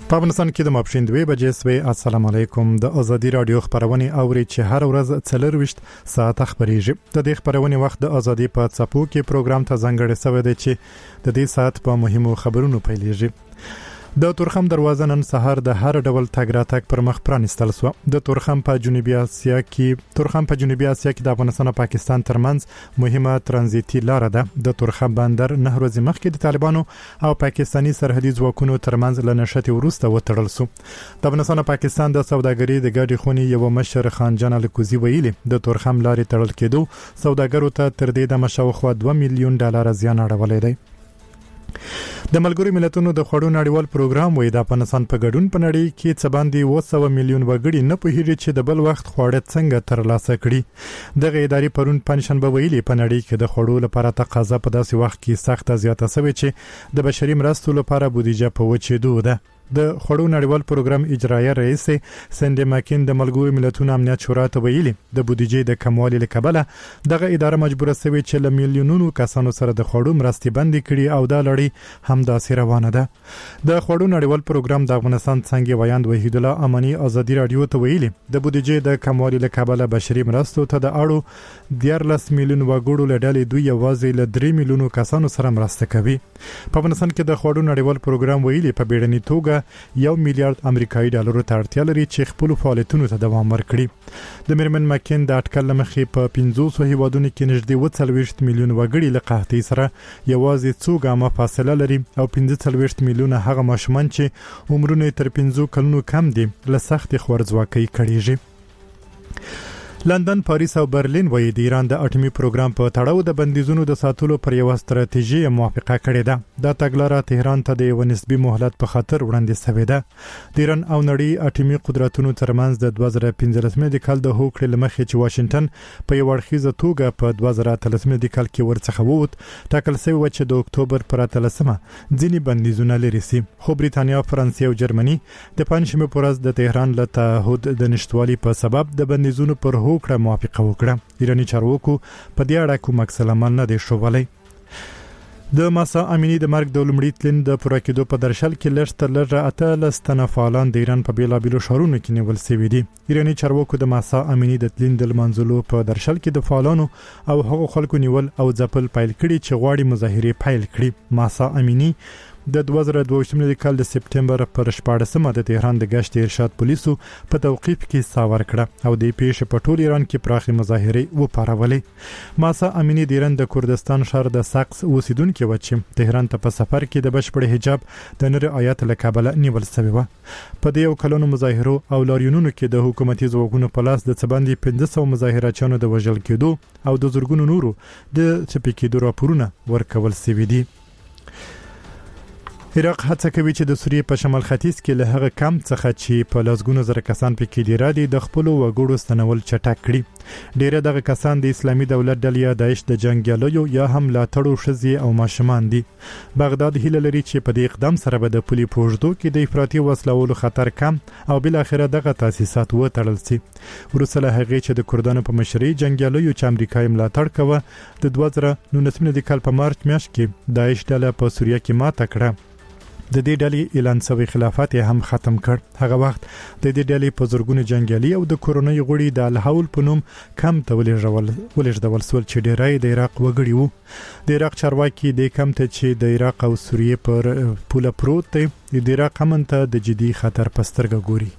په افغانستان کې د ماپښین 2 بجې سوي. السلام علیکم. د ازادي رادیو خبرونه اوري چې هر ورځ 24 ساعت خبريږي. د دې خبرونه وخت د ازادي په څپو کې پروګرام ته ځانګړی شوی دی چې د دې ساعت په مهمو خبرونو پیلېږي. د تورخم دروازه نن سهار د هر ډول تګ راتګ پر مخ پرانستل شو. د تورخم په جنوبي اسیا کې د افغانستان او پاکستان ترمنځ مهمه ترانزیتي لار ده. د تورخم بندر 9 ورځې مخکې د طالبانو او پاکستاني سرحدي ځواکونو ترمنځ لنشټي ورسته وتړل شو. د افغانستان او پاکستان د سوداګرۍ د ګډې خونې یو مشر خان جان الکوزي ویلي د تورخم لارې تړل کېدو سوداګرو ته تر دې د مشاوخوا $2 میلیون زیان اړولې دی. د ملګرو ملتونو د خوړو نړیوال پروګرام وایي د افغانستان په ګډون په نړۍ کې څه باندې 200 میلیون وګړي نه پوهیږي چې د بل وخت خواړه څنګه ترلاسه کړي. دغه ادارې پرون پنځشنبه ویلي په نړۍ کې د خوړو لپاره تقاضا په داسې وخت کې سخت زیاته شوې چې د بشري مرستو لپاره بودیجه په وچېدو ده. د خوړو نړیوال پروګرام اجرایي رئیس سندي ماکین د ملګرو ملتونو امنیت شورا ته ویلي د بودیجې د کموالي لکبله دغه اداره مجبوره شوې چې له میلیونونو کسانو سره د خوړو مرستې بندي کړي او دا لړۍ هم داسې روانه ده. د خوړو نړیوال پروګرام د افغانستان څنګه ویاند وحید الله امانی ازادي رادیو ته ویلي د بودیجې د کموالي لکبله بشري مرستو ته د اړو 14 میلیون وګړو لړلې دوی یوازې له 3 میلیونو کسانو سره مرسته کوي. په افغانستان کې د خوړو نړیوال پروګرام ویلي په بیړني توګه $1 میلیارډ امریکایي ډالرو ته اړتیا لري چې خپل فعالیتونو ته دوام ورکړي. د میرمن ماکین د اټکل لمخې په 500 هیوادونو کې نږدې 40 میلیون وګړي له قحطۍ سره یوازې څو ګامه فاصله لري او 45 میلیون هغه ماشومان چې عمرونه تر 15 کلونو کم دي له سخت خوارځواکۍ کړيږي. لندن، پاریس او برلین وایي د ایران د اټومي پروګرام په تړاو د بندیزونو د ساتلو پر یو ستراتیژي موافقه کړې ده. دا تګلاره تهران ته د یو نسبی مهلت په خاطر وړاندې شوې ده. د ایران او نړۍ اټومي قدرتونو ترمنځ د 2015 کال د هوکړې لمخې چې واشنگټن په یو اړخیزه توګه په 2013 کال کې ورڅخه ووت ټاکل شوی و چې د اکتوبر پر 13 ځینې بندیزونه لري سي. خو بریتانیا، فرانسې او جرمني د پنځمه پر ورځ د تهران له تعهد د نشټوالي په سبب د بندیزونو پر هوکړه موافقه وکړه. ایرانی چارواکو په دې اړه کوم عکسالعمل نه دی ښودلی. د ماسا امینی د مرګ د لومړي تلین د پوره کېدو په درشل کې لږ تر لږه 18 تنه فعالان د ایران په بیلابیلو ښارونو کې نیول شوي دي. ایرانی چارواکو د ماسا امینی د تلین د منځلو په درشل کې د فعالانو او هغو خلکو نیول او ځپل پیل کړي چې غواړي مظاهره پیل کړي. ماسا امینی د 2022 کال د سپټمبر پر 14مه د تهران د گشت ارشاد پولیسو په توقیف کې ساور کړه او د پیښې په ټول ایران کې پراخي مظاهره وپارولې. ماسا امینی د ایران د کردستان شهر د ساقس اوسیدونکو و چې تهران ته په سفر کې د بشپړ حجاب د نری آیات له کابل نیول شوی و. په دې یو کلونو مظاهرو او لاریونونو کې د حکومتي ځواکونو په لاس د څبندي 500 مظاهرچیانو د وژل کېدو او د زورګونو نورو د چپی کېدو راپورونه ورکول شوي دي. عراق هڅه کوي چې د سوریې په شمال ختیځ کې له هغه کم څخه چې په لاسګونو زره کسان پکې دي را دي د خپل وګړو ستنول چټک کړي. ډیره دغه کسان د اسلامي دولت ډلې داعش د جنگیالیو یا هم لاټړو شزي او ماشومان دي. بغداد هیله لري چې په دې اقدام سره به د پولي پوجدو کې د افراطي وسلوالو خطر کم او بل اخره دغه تاسیسات وتړل شي. ورسره هغه چې د کردانو په مشرۍ جنگیالیو چې امریکای ملاتړ کوي د 2019 کال په مارچ میاشت کې داعش ډله په سوریه کې ماته کړه. د دې ډلې اعلان شوی خلافت هم ختم کړ. هغه وخت د دې ډلې په زورګونو جنگیالي او د کورونی غړي د الحول په نوم کم ولېږدول سول چې ډیرای د عراق وګړي وو. د عراق چارواکي د کم ته چې د عراق او سوریې پر پوله پروت دی د عراق امن ته د جدي خطر پسترګه ګوري.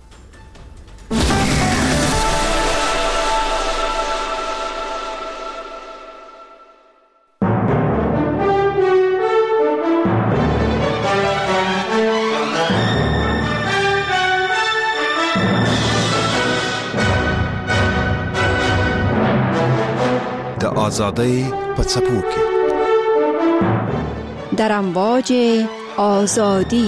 آزادی په څپو کې در امواج آزادی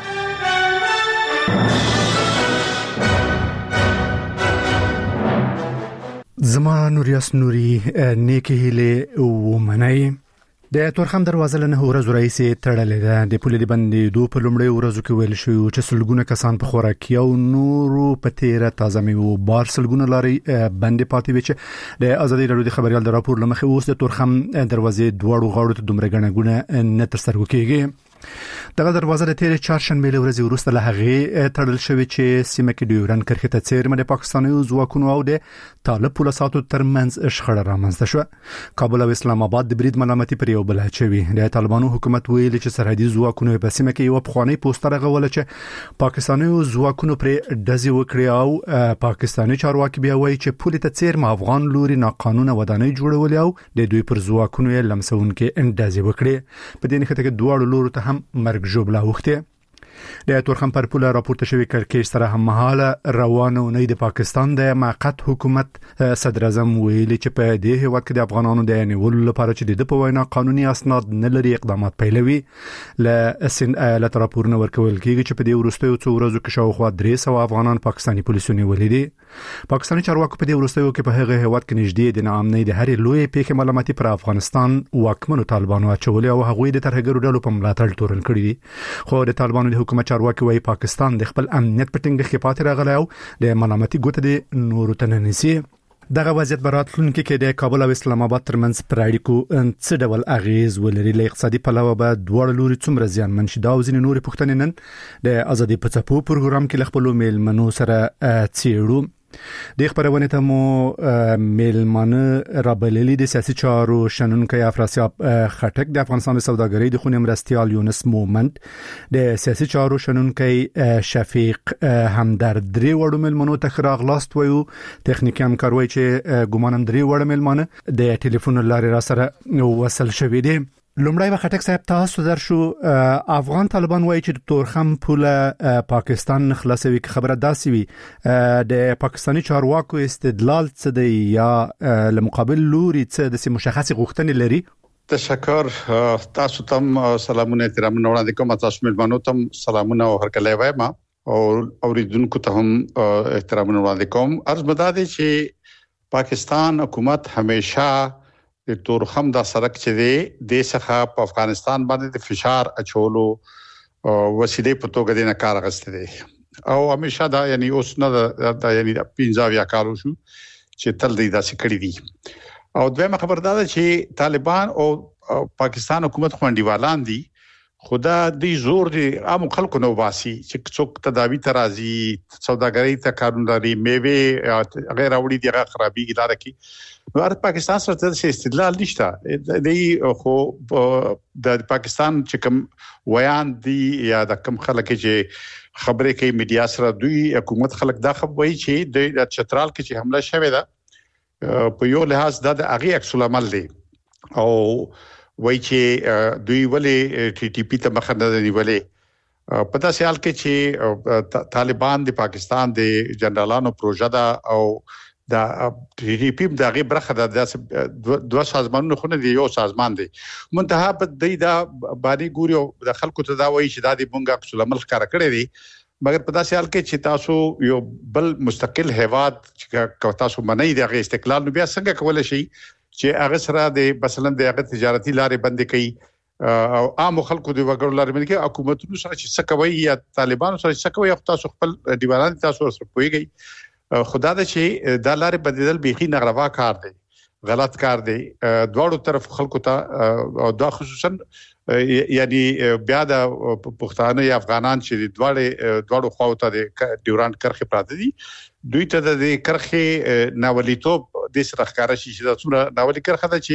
زما نوریاس نوري نیکی هله ومنای د تورخم دروازه له 9 ورځې رئیس تړلې ده. د پولیس باندې دوه په لومړی ورځو کې ویل شو چې سلګونه کسان په خوراکي او نورو په تیره تازه میوه بار سلګونه لاري باندې پاتې وي چې د ازادي رادیو د خبريال د راپور لمخې اوس د تورخم دروازې دواړو غاړو ته دومره غنګونه نه تر سترګو کېږي. دغه دروازه د تیرې چهارشنبه ورځې وروسته له هغې تړل شوې چې سیمه کې ډیورن کرښې ته څیرمه د پاکستاني ځواکونو او د طالب پولیسو ترمنځ شخړه رامنځته شوه. کابل او اسلام آباد د برید ملامتي پر یو بل اچوي. د طالبانو حکومت ویلي چې سرحدي ځواکونو په سیمه کې یو پخوانی پوسټر غوړل چې پاکستاني ځواکونو پر ډزې وکړي او پاکستاني چارواکي بیا وایي چې پولی ته څیرمه افغان لوري ناقانونه ودانۍ جوړولې او د دوی پر ځواکونو یې لمسونکي ډزې وکړي. په دې نښته کې دواړو لورو ته هم مرګ جوړه وخته. د تورخم پر پوله راپورته شوی کړکېچ سره هم مهاله روانه نه د پاکستان د موقت حکومت صدر اعظم ویلي چې په دې هیواد کې د افغانانو د نیولو لپاره چې د په وینا قانوني اسناد نه لري اقدامات پیلوي. ل سن ایالت راپورونه ورکول کیږي چې په دې وروستیو څو ورځو کې شاوخوا 300 افغانان پاکستاني پولیسو نیولې دي. پاکستاني چارواکو په دې وروستیو کې په هغه هیواد کې نږدې د ناامنۍ د هرې لوی پیښې ملامتي پر افغانستان واکمنو طالبانو اچولې او هغوی د ترهګرو ډلو په ملاتړ تورن کړی دي. خو د طالبانو د حکومت چارواکي وايي پاکستان د خپل امنیت په ټینګه کې پاتې راغلی او د ملامتي ګوته د نورو تننسي. دغه وضعیت براتلونکو کې د کابل او اسلام آباد ترمنځ پر اړیکو څه ډول اغیز ولري. له اقتصادي پلوه به دواړه لوري څومره زیانمن شي دا او ځینې نورې پوښتنې نن د ازادي په څپو پروګرام کې له خپلو میلمنو سره څیړو. د خبرونه ته مو میلمانه رابللی د سیاسي چارو شنونکي افراسیاب خټک د افغانستان د سوداګرۍ د خونې مرستيال یونس مومند د سیاسي چارو شنونکي شفیق همدرد درې وړو میلمنو ته خراغلاست ویو. تخنیکی همکاروي چې ګومانم درې وړو میلمانه د ټلیفون لارې را سره وصل شوې دي. لومړی به خټک صاحب تاسو درشو افغان طالبان وایي چې د تورخم پوله پاکستان خلاصوي که خبره داسي وي د پاکستاني چارواکو استدلال څه دی یا لمقابل لوري څه د مشخصي غوښتنې لري؟ تشکر. تاسو تم سلامونه احترام وړاندې کوم. تاسو ملمنو تم سلامونه او هرکلی وایم او اوریدونکو ته هم احترام وړاندې کوم. عرض بداده چې پاکستان حکومت همیشه د تورخم د سرک چې دی د څخه په افغانستان باندې د فشار اچولو وسیله په توګه د کار غسته دی او همیشه دا یعنی اوس نه دا یعنی 15 کالو شو چې تل دی داسې کړی دي. او دویمه خبر دا ده چې طالبان او پاکستان حکومت خوندیوالان دي خدا دی زور دی عام خلکو نو باسي چې څوک تداوی ترازی سوداګری ته قانونداري میوه غیر اوړي دی خرابي اداره کی نو پاکستان سره څه استدلال نشته دی. خو د پاکستان چې کوم ویان دی یا د کوم خلک چې خبرې کوي میډیا سره دوی حکومت خلک دا خبري چې د چترال کې چې حمله شوه ده په یو لحاظ د هغه عکس العمل دی او وای چې دوی ولې ټي ټي پی ته مخ نه نیولې. پتا سیال کې چې طالبان د پاکستان د جنرالانو پروژه دا او د ټي ټي پی دغه برخه د دوه سازمانونو خو نه دی یو سازمان دی منتها په دې دا باندې ګوري د خلکو ته دا وایي چې دا د بونګه عکس العمل ښکار کړی دی. مګر په داسې حال کې چې تاسو یو بل مستقل هیواد چې تاسو منئ د استقلال نو بیا څنګه کولای شي چې هغه سره د مثلا د هغه تجارتي لارې بند کړي او عام خلکو د وګړو لارې بند کړي حکومتونو سره چې څه کوي یا طالبانو سره څه کوي تاسو خپل دیوالان تاسو سره پويږي. خدا دې چې د لارې بدیدل بيخي نغروا کار دی غلط کار دی دواړو طرف خلکو ته او دا خصوصا یعنی بیا د پښتانه یا افغانان چې دواړو خواو ته د ډیورانډ کرښه پراته دي دوی ته د کرښه ناولیتوب د سره ښکارا شي چې دا څومره ناولي کرښه ده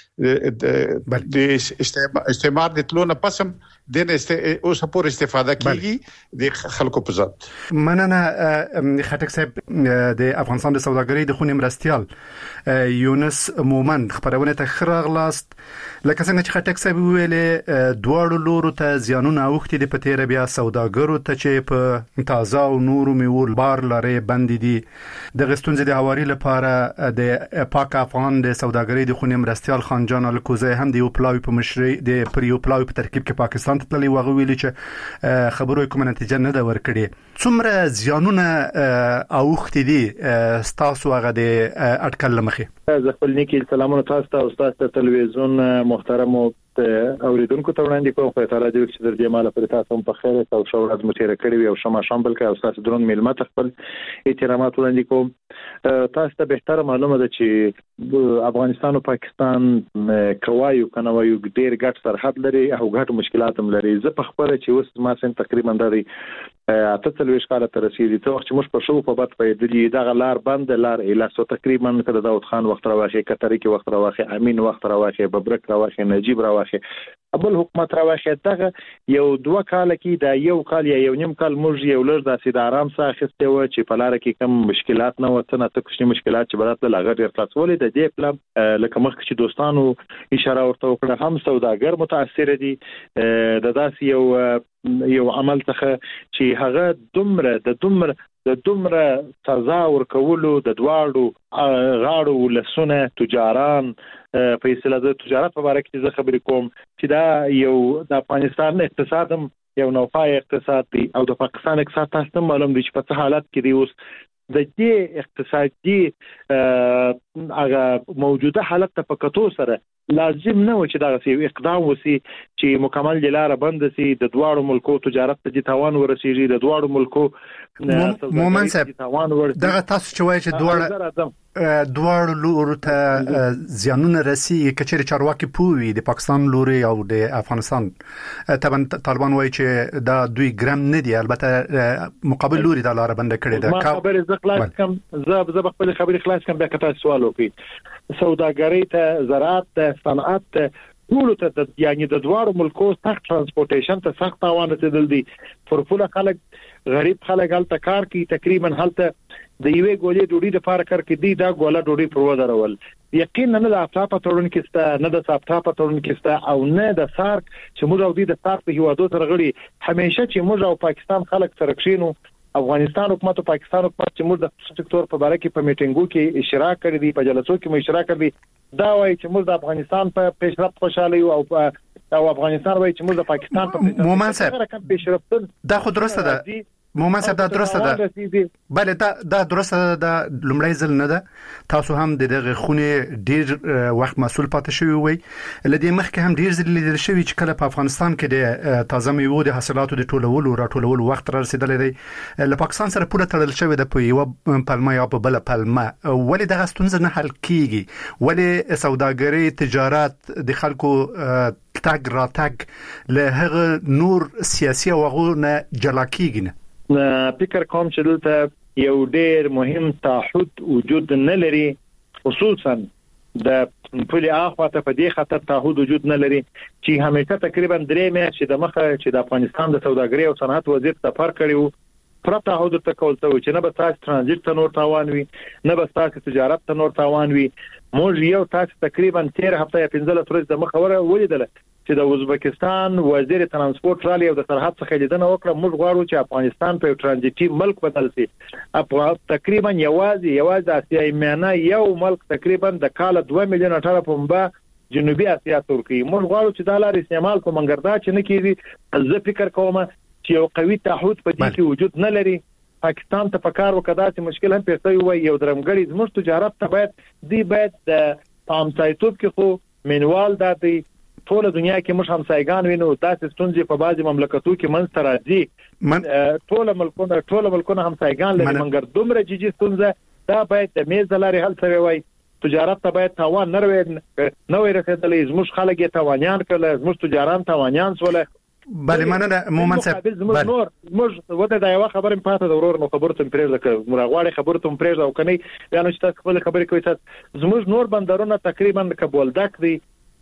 چې د استعمار د تلونه پسم د اوس پور استفاده کیږي د خلکو په ذات. مننه خټک صاحب د افغانستان د سوداګرۍ د خونې مرستيال یونس مومند خبرونه ته خراغلاست. لکه څنګه چې خټک صاحب ویلې دواړو لورو ته زیانونه اوختي د پتیره بیا سوداګرو ته چې په تازه او نورو میول بار لارې بند دي د غستونځ د هواري لپاره د پاک افغان د سوداګرۍ د خونې مرستيال خانجان الکوزه هم د یو پلاوی په مشري د پریو پلاوی په ترکیب کې پاکستان ته تللی وغه ویلي چې خبرو کوم نتیجه نه دا ورکړي. څومره زیانونه اوختي دي تاسو هغه د اټکل لمخې؟ زه خپل نیکی سلامونه تاسو ته او تاسو ته تلویزیون محترم او اوریدونکو ته وړاندې کوم خو تعالی دې چې در دې مال پر تاسو په خیر او شورات متیر کړی او شمه شامل کړ او تاسو درون میلمه خپل احترامات وړاندې کوم. تاسو ته به معلومه ده چې افغانستان او پاکستان کوایو کنوایو ډېر ګډ سرحد لري او ګډ مشکلات هم لري. زه په خبره چې اوس ما سن تقریبا د 48 کال تر رسیدي ته وخت مش په شو په بد پیدلی دغه لار بند لار اله تقریبا کله داود خان وخت راوخی کتری کې وخت راوخی امین وخت راوخی ببرک راوخی نجیب راوخی ابل حکومت راوخی دغه یو 2 کال کې دا یو کال یا یو نیم کال موږ یو لږ د سیدارام سره خسته و چې په لار کې کم مشکلات نه وته ته کوم مشکلات چې برات له غیر خلاصولې د دې پلان لکه مخ چې دوستانو اشاره ورته وکړه هم سوداګر متاثر دي د داسې یو عمل څخه چې هغه د دومره سزا ورکولو د دواړو غاړو لسونه تجاران په اصطلاح د تجارت په اړه کې زه خبرې کوم چې دا یو د افغانستان اقتصاد هم یو نوپای اقتصاد دی او د پاکستان اقتصاد تاسو معلوم دي چې په څه حالت کې دی اوس د دې اقتصادي هغه موجوده حالت ته پکتو سره لازم نه و چې دا یو اقدام وسی چې مکمل لاره بند سي د دواړو ملکو تجارت ته تاوان ورسیږي د دواړو ملکو مومن صاحب دغه تاسو چې وایي چې دواړو لورو ته زیانونه رسي کچېر چارواکي پوي د پاکستان لوري او د افغانستان طالبان وایي چې دا 2 ګرام نه دي البته مقابل لوري د لار بند کړي دا خبره ز خلاص کم زه خپل خبري خلاص کم بیا کته سوال وکړي سوداګرۍ ته زراعت ته صنعت ته ټول ته یعنی د دواړو ملکو سخت ترانسپورټیشن ته سخت تاوان رسیدل دي فرفوله خلک غریب خلک هلته کار کوي تقریبا هلته د یوې ګولې ډوډۍ د پاره کار کې دی دا ګوله ډوډۍ پر ودرول یقینا نه د افتا په تورن کې ستا نه د سافتا په تورن کې ستا او نه د سارک چې موږ او د سارک په هیوادو تر غړي همیشه چې موږ او پاکستان خلک سره کښینو افغانستان حکومت او پاکستان حکومت چې موږ د سکتور په اړه کې په میټینګو کې اشراک کړی دی په جلسو کې مو اشراک کړی دا وایي چې موږ د افغانستان په پیشرفت خوشاله یو او افغانستان وایي چې موږ د پاکستان په مومن صاحب پیشرفت دا خو درسته ده مومن صاحب دا درسته ده بله دا درسته ده لومړی ځل نه ده تاسو هم دغه خونه ډیر وخت مسول پاتې شوی وي لدې مخکې هم ډیر ځل لیدل شوی چې کله په افغانستان کې د تازه میوو د حاصلاتو د ټولولو وخت را رسیدلی دی له پاکستان سره پوره تړل شوی د په یو پلمه یا په بل پلمه ولې دغه ستونزه نه حل کیږي ولې سوداګري تجارت د خلکو تاګ را تاګ له هغه نور سیاسي او غو نه جلا کیږي نه فکر کوم چې دلته یو ډېر مهم تعهد وجود نه لري خصوصا د پولي اخواته په دې خاطر تعهد وجود نه لري چې همیشه تقریبا 3 میاشتې د مخه چې د افغانستان د سوداګرۍ او صنعت وزیر سفر کړیو پرته تعهد ته کول ته چې نه به تاسو ترانزیت ته نور تاوان وي نه به تاسو تجارت ته نور تاوان وي موږ یو تاسو تقریبا 13 هفته یا 15 ورځې د مخه ولیدل چې د ازبکستان وزیر ترانسپورت رالی او د سرحد څخه لیدنه وکړه موږ غواړو چې افغانستان په ترانزیتي ملک بدل شي تقریبا یوازې د اسیا میانه یو ملک تقریبا د کال 2 میلیون ټاله پمبا جنوبي اسیا ترکی موږ غواړو چې د لارې استعمال په منګردا چې نه کیږي زه فکر کوم چې یو قوي تعهد په دې کې وجود نه لري پاکستان ته پکار وکړه چې مشکل هم پیښوي وي یو درمګړي زموږ تجارت ته باید د پامسایتوب کې خو منوال داتي ټول دنیا کې موږ همسایګان وینو داسې ستونزې په بعضي مملکتو کې منځ راځي ټول ملکونه همسایګان لري مګر دومره جدي ستونزه دا باید د میز لارې حل شوی وي تجارت ته باید تاوان نه وي رسیدلی زموږ خلک یې تاوانیان کړل زموږ تجاران تاوانیان سول بله مننه مومن صاحب موږ وته دا یو خبره پاتې د ورور نو خبرته پرېږده ک مرغواړي خبرته پرېږده او کني یعنی چې تاسو خپل خبرې کوي تاسو زموږ نور بندرونه تقریبا کبولدک دي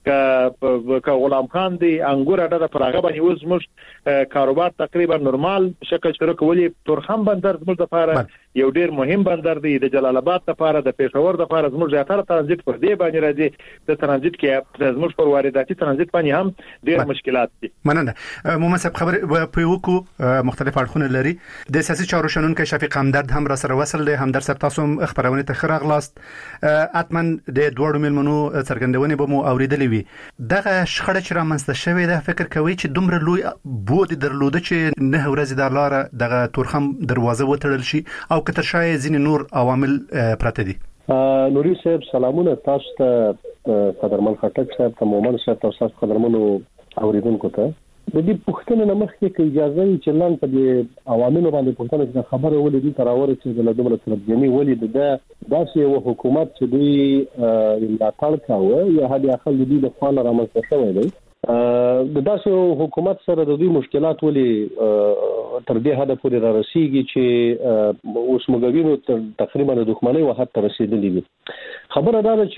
که غلام خان دی انګور اډه پر هغه باندې اوس موږ کاروبار تقریبا نورمال شکل شروع کولی تورخم بندر زموږ لپاره یو ډیر مهم بندر دی د جلال آباد لپاره د پېښور لپاره زموږ زیاتره ترانزیت پر دی باندې راځي د ترانزیت کې زموږ پر وارداتي ترانزیت باندې هم ډیر مشکلات دي مننه مومن صاحب خبر په وکړو مختلف اړخونه لري د سیاسي چارو شنونکو شفیق همدرد هم را سره وصل دی همدرد صاحب تاسو خبرونه ته خراغلاست اتمن د دوړو ملمنو څرګندونې به مو اوریدلې دغه شخړه چې رامنځته شوې ده فکر کوي چې دومره لوی بود درلوده چې نه ورځ د لار دغه تورخم دروازه وتړل شي او کتر شای ځین نور عوامل پراته دي نوري صاحب سلامونه تاسو ته قدرمن خټک صاحب ته مومن صاحب تاسو قدرمنو اوریدونکو ته د دې پوښتنې نه مخکې کې اجازه یې چې لاندې په دې عواملو باندې پوښتنه چې خبره ولې دي تراور چې د دومره ترجمه ولې د داسې یو حکومت چې دوی ملاتړ کاوه یا هدي اخل دي د خپل رامنځته شوی دی د داسې حکومت سره د دوی مشکلات ولې تر دې حد پورې را رسیږي چې اوس موږ تقریبا د دښمنۍ وخت ته رسیدلی دي خبره دا ده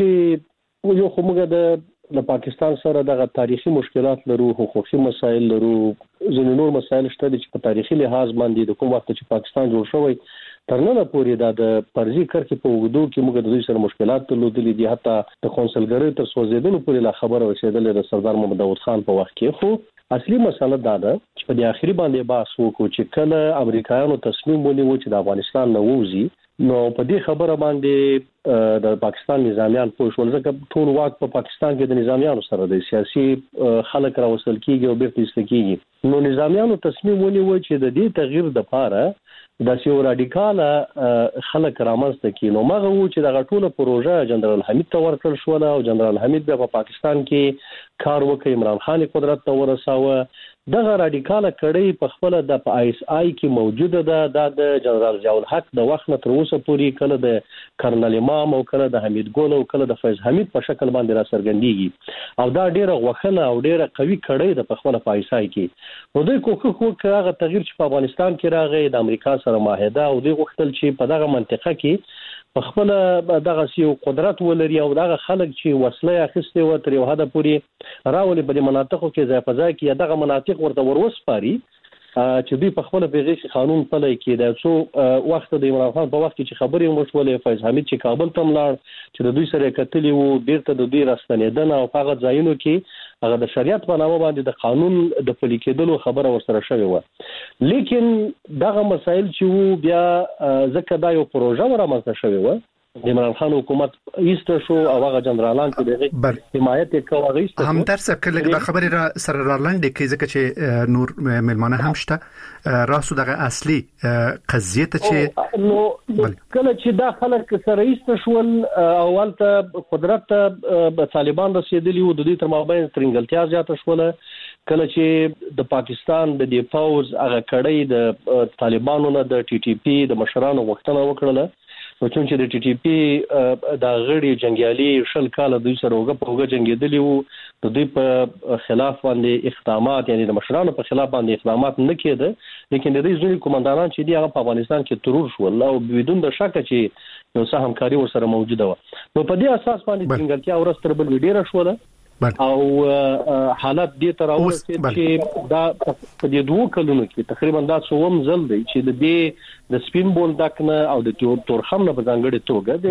چې یو خموږ د پاکستان سره د تاریخي مشکلات لرو حقوقي مسایل لرو ځینې نور مسایل شته چې په تاریخي لحاظ باندې د کوم وخت چې پاکستان جوړ شوی ترنه پورې د فرضي کرکې په وګړو کې موږ د دوی سره مشکلات درلودلي دي حتی د کونسلګری تر سوځیدلو پورې لا خبره رسیدلې د سردار محمد داود خان په وخت کې خو اصلي مسله دا ده چې په دې اخري باندې بحث وکړو چې کله امریکایانو تصمیم ونیو چې د افغانستان نه ووزي نو په دې خبره باندې د پاکستان نظامیان پوه شول ځکه ټول واک په پاکستان کې د نظامیانو سره د سیاسي خلک راوصل کیږي او بیرته ایستل کیږي نو نظامیانو تصمیم ونیو چې د دې تغییر لپاره د سیو رادیکاله خلک رامنځته کړي نو مغه و چې د غټوله پروژه جنرال حمید ته ورکړل شو او جنرال حمید بیا په پاکستان کې کار وکړ عمران خان قدرت ته ورساوه دغه رادیکاله کړي په خپل د آی اس آی کې موجوده ده د جنرال ضیاء الحق د وخت نه تر اوسه پورې کله د کرنل امام او کله د حمید ګل او کله د فیض حمید په شکل باندې را څرګندېږي او دا ډیره غوښنه او ډیره قوي کړي د په خپل آی اس آی کې نو دوی کوښښ وکړ هغه تغییر چې په افغانستان کې راغی د امریکا سره معاهده او دوی غوښتل چې په دغه منطقه کې په خپل دغه سیو قدرت ولري او دغه خلک چې وسله اخیستي و تر یو حد پورې راولي په مناطقو کې ځای په ځای کې دغه مناطق ورته وروسپاري چې دوی په خپل پیغام قانون پلي کې د څو وخت د عمران خان په وخت کې خبرې وشولې فیض حمید چې کابل ته لاړ چې د دوی سره کتلې وو بیرته د دوی راستنیدنه او هغه ځایونو کې هغه د شریعت په نامه باندې د قانون د پلي کېدلو خبره ورسره شوې و لیکن دغه مسایل چې وو بیا ځکه دا یو پروژه ورامنځته شوې و د عمران خان حکومت ایسته شو او هغه جنرالان چې دغه حمایت کوي ایسته هم درس کله د خبرې را سره رالاندې کې ځکه چې نور ملمانه هم شته راسو دغه اصلي قضیه ته چې نو کله چې دا خلک سره ایسته شول اول ته قدرت ته طالبان رسیدلی وو د دې تر مابین ترنګلتیا زیاته شوله کله چې د پاکستان د دیفاوز هغه کړي د طالبانو نه د ټي ټي پی د مشرانو وختونه وکړله نو چې د ټي ټي پی د غړي جنگیالي شل کال دوی سره وګه جنگیدلی وو د دوی په خلاف باندې اقدامات یعنی د مشرانو په خلاف باندې اقدامات نه کېده لیکن د دې ځینې کومندانان چې دی هغه په افغانستان کې ترور شول او بدون د شک چې یو څه همکاري ورسره موجوده و نو په دې اساس باندې څنګه ورستر بل ډیره شوله او حالت دې تر اوسه چې دا په دې دوه کلونو کې تقریبا دا څوم ځل دی چې د دې د سپین بولډک نه او د تورخم نه په ځانګړي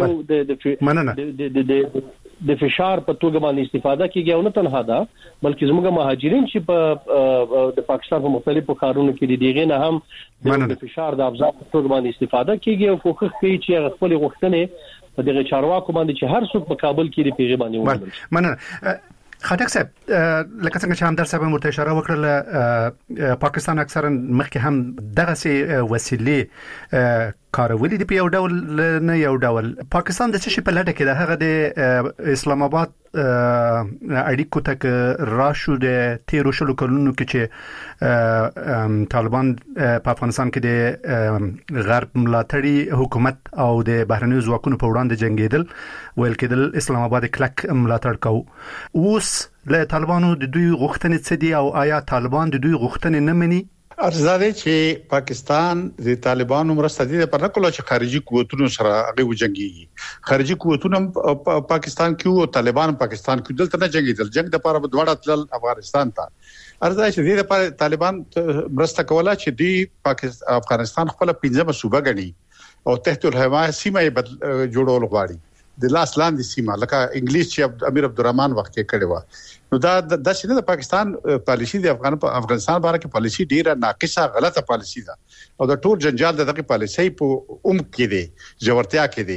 توګه د فشار په توګه باندې استفاده کیږي او نه تنها دا بلکې زموږ مهاجرین چې په د پاکستان په مختلفو ښارونو کې دي نه هم د فشار د افزار په توګه باندې استفاده کیږي او کوښښ کوي چې خپل غوښتنې په دغه چارواکو باندې چې هر څوک په کابل کې د پیغام باندې ومنل مننه خټک صاحب لکه څنګه چې هم در صاحب مرته اشاره وکړه پاکستان اکثرا مخکې هم دغه سي وسیلې کارولې دی په یو ډول نه یو ډول پاکستان د څه په لټه کې ده هغه د اسلام آباد اړیکو ته راشو د 13 کلونو کې چې طالبان په افغانستان کې د غرب ملاتړي حکومت او د بهرنیو ځواکونو په وړاندې جنگیدل ویل کېدل اسلام آباد کلک ملاتړ کوي اوس له طالبانو د دوی غوښتنې څه دي او آیا طالبان د دوی غوښتنې نه مني ارزاده چې پاکستان د طالبانو مرسته دي په نکول چې خارجي قوتونو سره هغه وجنګي خارجي قوتونو پاکستان کې او طالبان پاکستان کې دلته نه جنگیدل جنگ د لپاره بدوړه تل افغانستان ته ارزاده چې د لپاره طالبان مرسته کوله چې دی افغانستان خپل 15 صوبه غني او تحت الحمایه سیمه جوړول غواړي د لاس لاندې سیمه لکه انګلیس چې امیر عبدالرحمن وخت کې کړی و نو دا د شنه د پاکستان پالیسی د افغانستان باره کې پالیسی ډیره ناقصه غلطه پالیسی ده او د ټول جنجال دغه پالیسی په کې دی جوړتیا کې دی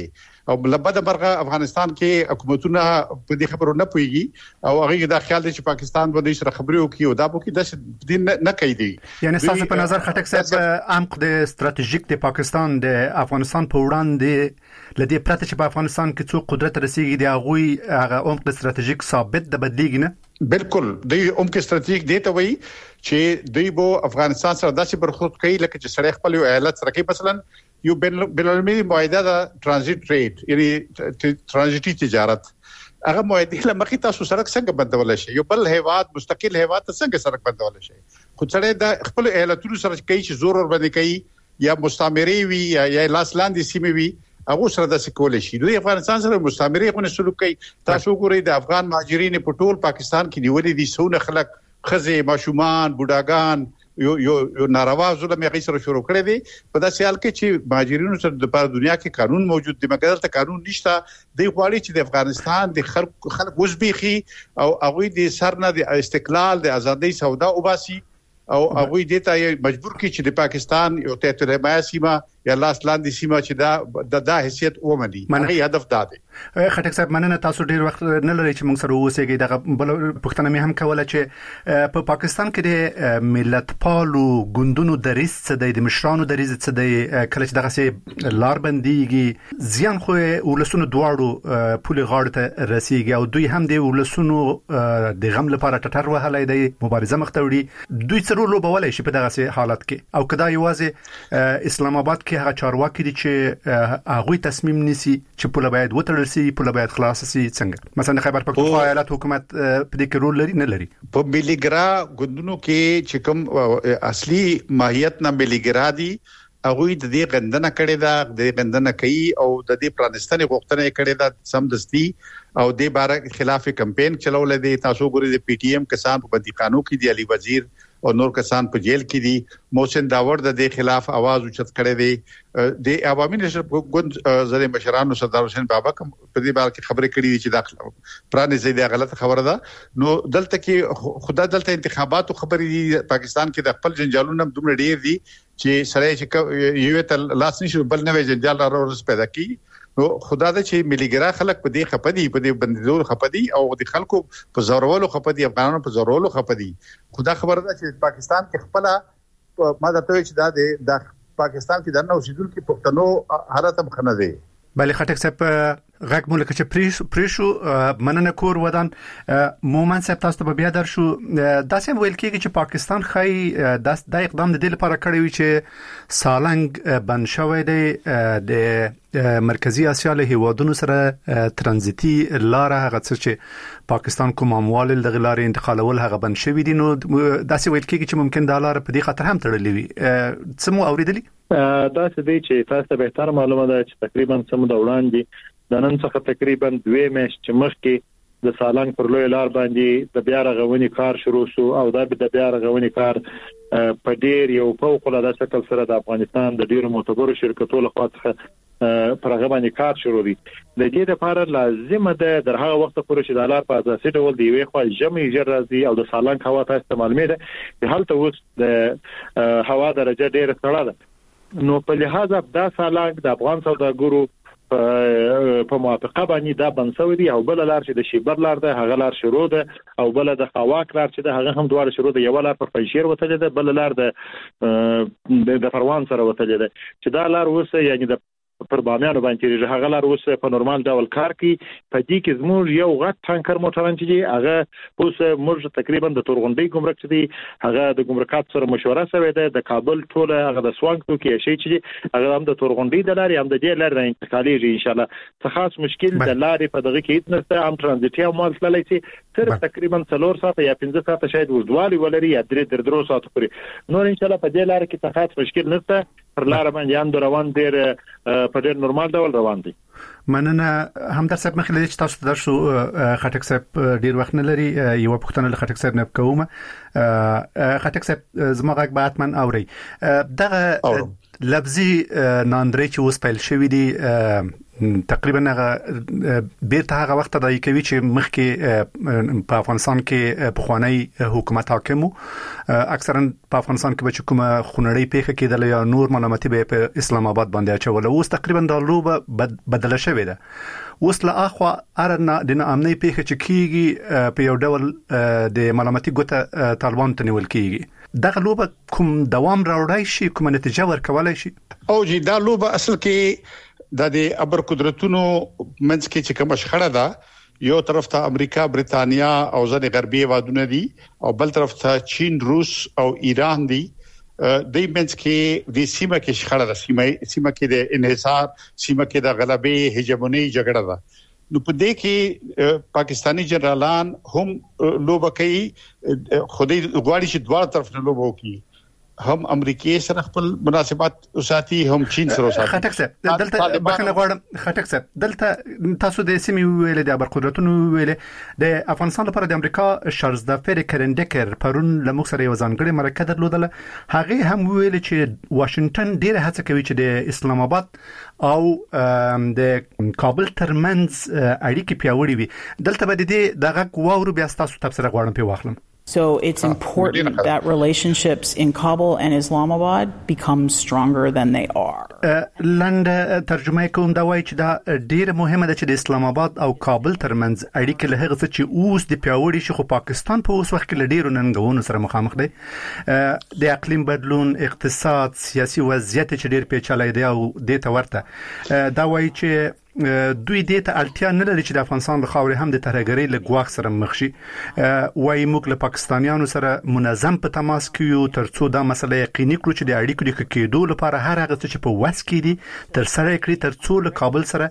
او بلبد برغه افغانستان کې حکومتونه په دې خبرو نه پويږي او هغه دا خیال دی چې پاکستان باندې سره خبرې وکړي او دا به کې د دین نه کوي. یعنی تاسو په نظر خټک صاحب عمق د استراتیژیک د پاکستان د افغانستان په وړاندې لدی پرته چې په افغانستان کې څو قدرت رسیدي دی هغه عمق استراتیژیک ثابت د بدلیږي نه. بالکل د عمق استراتیژیک دی ته وایي چې دوی به افغانستان سره داسې برخورد کوي لکه چې سره خپل ایالت سره کوي. مثلا یو بینالمللي معاهده د ترانزیت ټریډ یعنی ترانزیتي تجارت هغه معاهده لمخې تاسو سره څنګه بندول شي یو بل هیواد مستقل هیواد څنګه سره بندول شي خو سره د خپل ایالتونو سره کوي چې زور ور باندې کوي یا مستعمري وي یا لاس لاندې سیمه وي هغه سره د سکول شي. دوی افغانستان سره مستعمري غو نه سلوک کوي. تاسو ګورئ د افغان مهاجرین په ټول پاکستان کې نیولې دي سونه خلک خزه ماشومان بوډاګان یو ناروا ظلم یې سره شروع کړی دی په داسې حال کې چې مهاجرینو سره د پاره دنیا کې قانون موجود دی مګر ته قانون نشته. دی غواړي چې د افغانستان د خلک وزبيخي او هغه د سرنه د استقلال د ازادۍ سودا وباسي او هغه دې ته مجبور کی چې د پاکستان یو ټریټوري سیمه یا لاس لاندې سیمه چې د حیثیت ومني. هغه هدف دا دی. خټک صاحب مننه تاسو ډیر وخت نه لري چې موږ سره اوسېږئ. دغه بل پښتنه مې هم کوله چې په پاکستان کې د ملت پالو ګوندونو دریس څه د مشرانو دریز څه د کله چې دغه سي لار بنديږي ځان خو ولسونو دواړو پولي غاړه ته رسیږي او دوی هم د ولسونو د غم لپاره ټټر وهلای دی مبارزه مختوري دوی څرو لوبولای شي په دغه سي حالت کې او کدا یوازې اسلام آباد کې هغه چارواکي دي چې هغه تصمیم نیسي چې پوله باید وتړل شي پوله باید خلاص شي. څنګه مثلا خیبر پختونخوا ایالت حکومت په دې کې رول لري نه لري؟ په مليګرا ګوندونو کې چې کوم اصلي ماهیت نه مليګرا دي هغه د دې غندنه کړې ده د غندنه کوي او د دې پرانستنې غوښتنه کړې ده سمدستي او د بار خلاف کمپاین چلول دي. تاسو ګورئ د پی ټی ایم کسان په بندیخانو کې دي علي وزیر او نور کسان په جیل کې دي. محسن داور د دې خلاف आवाज اوچت کړی دی. د عوامي نشر ګوند زره مشرانو سردار حسین بابا کوم په دې باره کې خبرې کړې دي چې داخله پرانه زیاده غلطه خبره ده. نو دلته کې خدا دلته انتخاباتو خبرې دي پاکستان کې د خپل جنجالونو دومره ډیر دي چې سره چې یو ته لاس نشي بل نوې جنجال راوړل پیدا کی. نو خدا د چې مليګرا خلک په دې خپدي په دې بندیدو خپدي او د خلکو په زورولو خپدي افغانانو په زورولو خپدي. خدا خبره ده چې پاکستان کې خپل ماده ته چې د پاکستان کې د نو اوسیدل کې پښتنو حالت مخنه دي. بله خټک صاحب غږ مولک چې پریشو مننه کور ودان مومن صاحب تاسو ته بیا درشو داسې ویل کېږي چې پاکستان خای د اقدام د دې لپاره کړی وي چې سالنګ بن شوی دی د مرکزی اسیا له هیوادونو سره ترانزیتي لار هغه چې پاکستان کوم اموال د غلار انتقالول هغه بن شوی دي. نو داسې ویل کېږي چې ممکن د لار په دې خاطر هم تړلې وي. څه مو اوریدلی؟ دا څه دی چې تاسو به تر معلومه ده چې تقریبا سم د وړاندې د نن څخه تقریبا 2 میاشتې مخکې د سالنګ پر لوی لار باندې د بیا رغونې کار شروع شو او دا د بیا رغونې کار په ډیر یو فوق العاده شکل سره د افغانستان د ډیرو معتبرو شرکتونو لخوا څخه پر هغه باندې کار شروع دي. د دې لپاره لازم ده در هغه وخت پورې چې د لار په اساسي ډول دی وی خو جمعي جر راځي او د سالنګ هوا ته استعمال مې ده په حالت اوس د هوا درجه ډیره سړه ده. نو په لحاظ دا سالنګ د افغان سوداګرو په موافقه باندې دا بنسوي دي او بل لار چې د شیبر لار ده هغه لار شروع ده او بل د خواک لار چې ده هغه هم دواړه شروع ده. یو لار پر پنځیر وتلې ده بل لار د پروان سره وتلې ده چې دا لار وسه یعنی د پر بامیانو باندې هغه لار اوس په نورمال ډول کار کوي. په دې کې زموږ یو غټ ټانکر موټران چې دی هغه اوس موږ تقریبا د تورغونډي ګمرک چې دی هغه د ګمرکات سره مشوره شوې ده د کابل ټوله هغه د سوانګ توکي شي چې هغه هم د تورغونډي د لارې هم د دې لارې انتقالي ان شاء الله څه خاص مشکل د لارې په دغه کې نشته. هم ترانزیتي مال تللی شي صرف تقریبا 4 ساعت یا 15 ساعت شاید وردوالي ولري یا 3 ساعت پورې نور ان شاء الله په دې لارې کې څه خاص مشکل نشته. پر لار باندې اند روان ډیر په ډیر نورمال ډول روان دي. مننه هم در صاحب مخلي چې تاسو درشو خټک صاحب ډیر وخت نه لري یو پښتنه له خټک صاحب نه کومه خټک صاحب زما غږ به اتمن اوري دغه لفظي ناندري چې اوس پیل شوی دی تقریبا هغه بیرته هغه وخت د کوي چې مخکې په افغانستان کې په خوانی حکومت حاکمو اکثرا په افغانستان کې به کومه خونړی پیښه کېدل یا نور ملامتي به په اسلام آباد باندې اچول. اوس تقریبا د لوبه بدله شوې ده. اوس له اخوا ارنه د امنیتي پیښه چې کیږي په یو ډول د ملامتي ګوته طالبان ته نیول کیږي. دغه لوبه کوم دوام راوړای شي، کوم نتیجه ورکولای شي؟ او جی دا لوبه اصل کې د ابر قدرتونو منځ کې چې کوم شخړه ده، یو طرف ته امریکا، برتانیا او ځینې غربي هیوادونه دي او بل طرف ته چین، روس او ایران دي. د منځ کې د سیمه کې شخړه ده، سیمه کې د انحصار، سیمه کې د غلبې هجمونی جګړه ده. نو په دې کې پاکستانی جنرالان هم لوبه کوي، خودي غواړي چې دواړه طرف نه لوبه وکړي، هم امریکای سره خپل مناسبات وساتي، هم چین سره وساتي. خټک صاحب دلته بخنه غواړم، خټک صاحب دلته تاسو د سیمې ویل د ابر قدرتونو ویل د افغانستان لپاره د امریکا شارزدافر کرندکر پرون لمخ سره یو ځانګړي مرکه درلودله. هغه هم ویل چې واشنگټن ډیره هڅه کوي چې د اسلام آباد او د کابل ترمنځ اړیکې پیاوړې وي. دلته به د دې دغه واورو بیا تاسو تفسیر غواړم په واخلم. So it's important that relationships in Kabul and Islamabad become stronger than they are. لنډ ترجمه کوم دا وایي چې دا ډیره مهمه ده چې د اسلام آباد او کابل ترمنځ اړیکې له هغه څه چې اوس د پیاوړي شي، خو پاکستان په اوس وخت کې له ډیرو ننګونو سره مخامخ دی. د اقلیم بدلون، اقتصاد، سیاسي وضعیت چې ډیر پیچلی دی او د ته ورته دا وایي چې دوی دې ته اړتیا نه لري چې د افغانستان له خاورې هم د ترهګرۍ له ګواښ سره مخ شي. وایي موږ له پاکستانیانو سره منظم په تماس کې یو ترڅو دا مسله یقیني کړو چې د اړیکو د ښه کېدو لپاره هر هغه څه چې په وس کې دي ترسره کړي ترڅو له کابل سره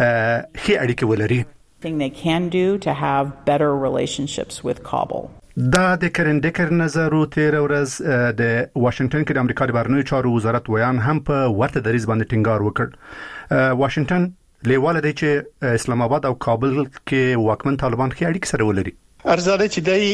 ښې اړیکې ولري. Thing they can do to have better relationships with Kabul. دا د کرندکر نظر تیر ورځ د واشنگټن کې د امریکا د بهرنیو چارو وزارت ویان هم په ورته دریځ باندې ټینګار وکړ. واشنگټن لیواله دی چې اسلام آباد او کابل کې واکمن طالبان کې اړیکې سره ولري. ارزاده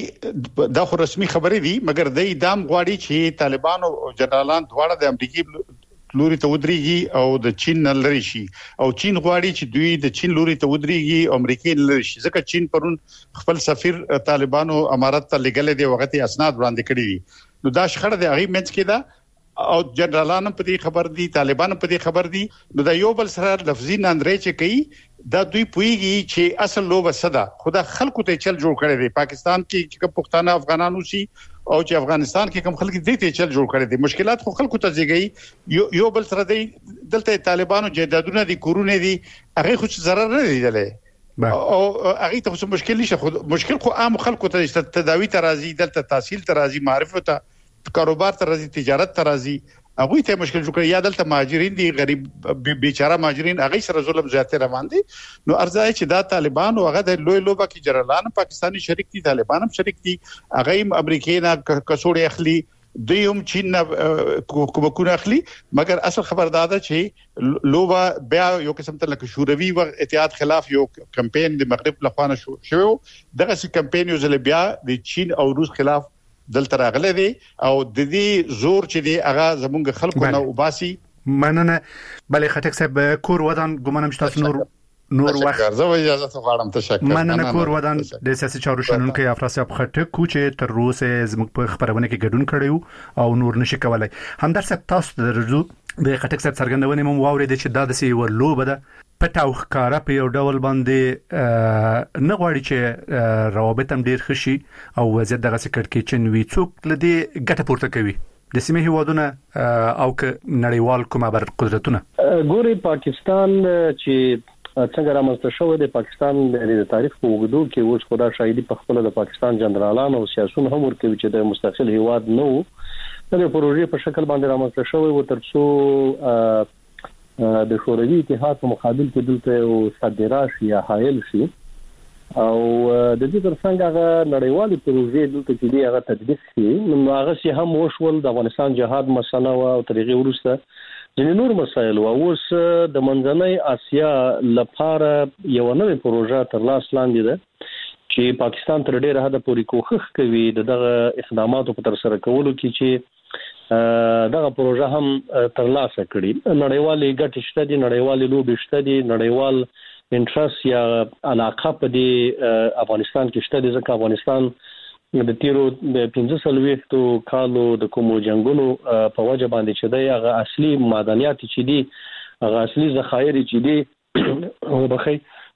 چې دا خو رسمي خبرې دي، مګر د دام غواړي چې طالبان او جنرالان دواړه د امریکای لوري ته ودرېږي او د چین نه لري شي، او چین غواړي چې دوی د چین لوري ته ودرېږي او امریکای لري شي، ځکه چین پرون خپل سفیر طالبانو امارات ته لګل دي، وغته اسناد وړاندې کړی دي. نو دا شخړه د هغه منځ کې ده او جنرالان په دې خبر دي، طالبان په دې خبر دي. نو دا یو بل سره لفظي ناندرې چې کوي دا دوی پويږي چې اصل لوبه صدا خدا خلکو ته چل جوړ کړی دی. پاکستان کې چې پښتانه افغانانو شي او چې افغانستان کې کوم خلک دې ته چل جوړ کړی دي، مشکلات خو خلکو ته زیږي. یو بل سره دی دلته طالبانو جیدادونه دي، کورونه دي، هغه خو ضرر نه دیدلې او هغه ته څه مشکل نشي. خو مشکل خو عام خلکو ته تداوی ته راځي، دلته تحصیل ته راځي، معرفت ته، کاروبار ته راځي، تجارت ته راځي، هغه ته مشکل جوړ کړي. یا دلته مهاجرین دي، غریب بیچاره مهاجرین، هغه سره ظلم زیاته روان دي. نو ارزای چې دا طالبان او هغه د لوی لوبه کې جنرالان پاکستانی شریک دي، طالبان هم شریک دي، هغه هم امریکای نه کڅوړې اخلي، دوی هم چین نه کومکونه اخلي. مګر اصل خبر دا ده چې لوبه بیا یو قسم ته لکه شوروي و اتحاد خلاف یو کمپاین د مغرب لخوا نه شو، دغه سي کمپاین یو ځل بیا د چین او روس خلاف دلته راغله دي او د دې زور چې دی هغه زمونږ خلکو نه وباسي. مننه. بلې خټک صاحب کور ودان ګمانم تاسو نور وخت زه اجازه غواړم. تشکر. مننه. کور ودان د سیاسي چارو شنونکو افراسیاب خټک چې تر اوسه زموږ په خبرونه کې ګډون کړیو او نور نشي کولای. همدار صاحب تاسو درځو د خټک صاحب څرګندونه مو واورید چې دا د سی ورلوبه ده پټ او ښکارا په یو ډول باندې نه غواړي چې روابط هم ډیر خشي او وضعیت دغه کړکېچن وي. څوک لدی ګټه پورته کوي د سیمې هیوادونه او نړیوال کومه بر قدرتونه؟ ګوري پاکستان چې څنګه رامنځته شو د پاکستان د تاریخ په وګړو کې اوس خدا شاهدي په خپل د پاکستان جنرالان او سیاسيون هم ورکوي چې د مستقل هیواد نو د پروژې په شکل باندې رامنځته شو او ترڅو د شوروي اتحاد په مقابل کې دلته او صدراش یا حایل شي او د دې ترڅنګ هغه نړیوالې پروژې دلته کې دی هغه تطبیق شي. نو هغه سي هم وشول د افغانستان جهاد مسله او طریقې ورسته ځینې نور مسایل او اوس د منځنۍ اسیا لپاره یو نوې پروژه تر لاس لاندې ده چې پاکستان تر ډیره حد پورې کوښښ کوي دغه اقداماتو په تر سره کولو کې چې دغه پروژه هم ترلاسه کړي. نړیوالې ګټې شته دي، نړیوالې لوبې شته دي، نړیوال انټرست یا علاقه په دې افغانستان کې شته دي، ځکه افغانستان د تیرو د 15 کالو د کومو جنگونو په وجه باندې چې دی هغه اصلي معدنیات چې دي، هغه اصلي ذخایر چې دي او بخي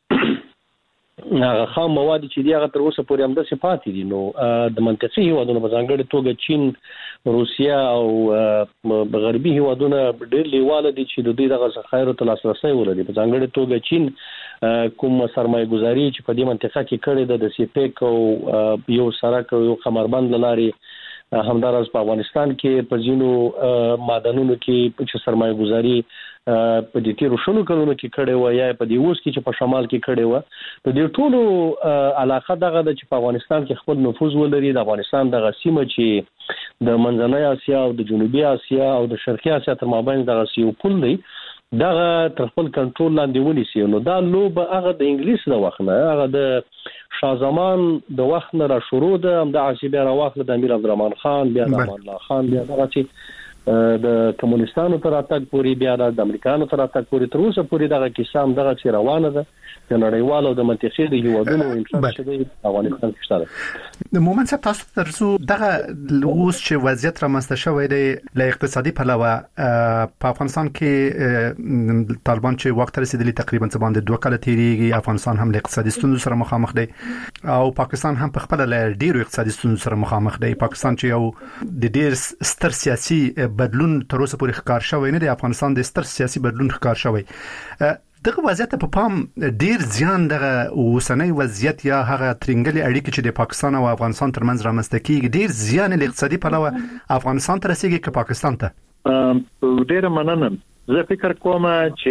هغه خام مواد چې دی هغه تر اوسه پورې هم د صفات دي. نو د منطقي هیوادونو په ځانګړي توګه چین، روسیا او غربي هیوادونه ډېر لیواله دي چې د دې دغه ذخایرو ته لاسرسي ولري. په ځانګړي توګه چین کوم سرمایه گذاري چې په دې منطقه کې کړې ده د سیپیک او یو سرک او یو کمربند لاري، همدارس په افغانستان کې په ځینو معدنونو کې چې سرمایه گذاري په دې تیرو شلو کلونو کې کړې و یا په دې اوس کې چې په شمال کې کړې و. په دې ټولو علاقه دغه د چې په افغانستان کې خپل نفوذ ولري. د افغانستان دغه سیمه چې د منځنۍ اسیا او د جنوبي اسیا او د شرقي اسیا تر مابین دغه یو پل دی، دغه تر خپل کنټرول لاندې ونیسي. نو دا لوبه هغه د انګلیس د وخت نه، هغه د شاه زمان د وخت نه را شروع ده، هم د عاصبه راوخله د امیر عبدالرحمن خان، بیا د امان الله خان، بیا دغه چې د کمونستانو تر اتګ پورې، بیا د امریکایانو تر اتګ پورې، تر اوسه پورې دغه کیسه هم دغه چې روانه ده. د نړیوالو د منطقې د هیوادونو انټرست دی افغانستان کې شته. د مومن صاحب تاسو ترڅو دغه اوس چې وضعیت رامنځته شوی دی له اقتصادي پلوه په افغانستان کې طالبان چې وخت رسیدلی تقریبا څه باندې 2 کال تیریږي، افغانستان هم له اقتصادي ستونزو سره مخامخ دی او پاکستان هم په خپل له ډیرو اقتصادي ستونزو سره مخامخ دی. پاکستان چې یو د ډیر ستر سیاسي بدلون تر اوسه پورې ښکار شوی نه دی، افغانستان د ستر سیاسي بدلون ښکار شوی. دغه وضعیت په پام ډیر زیان دغه اوسنۍ وضعیت یا هغه ترنګلي اړیکې چې د پاکستان او افغانستان ترمنځ رامنځته کیږي ډیر زیان له اقتصادي پلوه افغانستان ته رسیږي که پاکستان ته؟ ډیر مننه. زه فکر کوم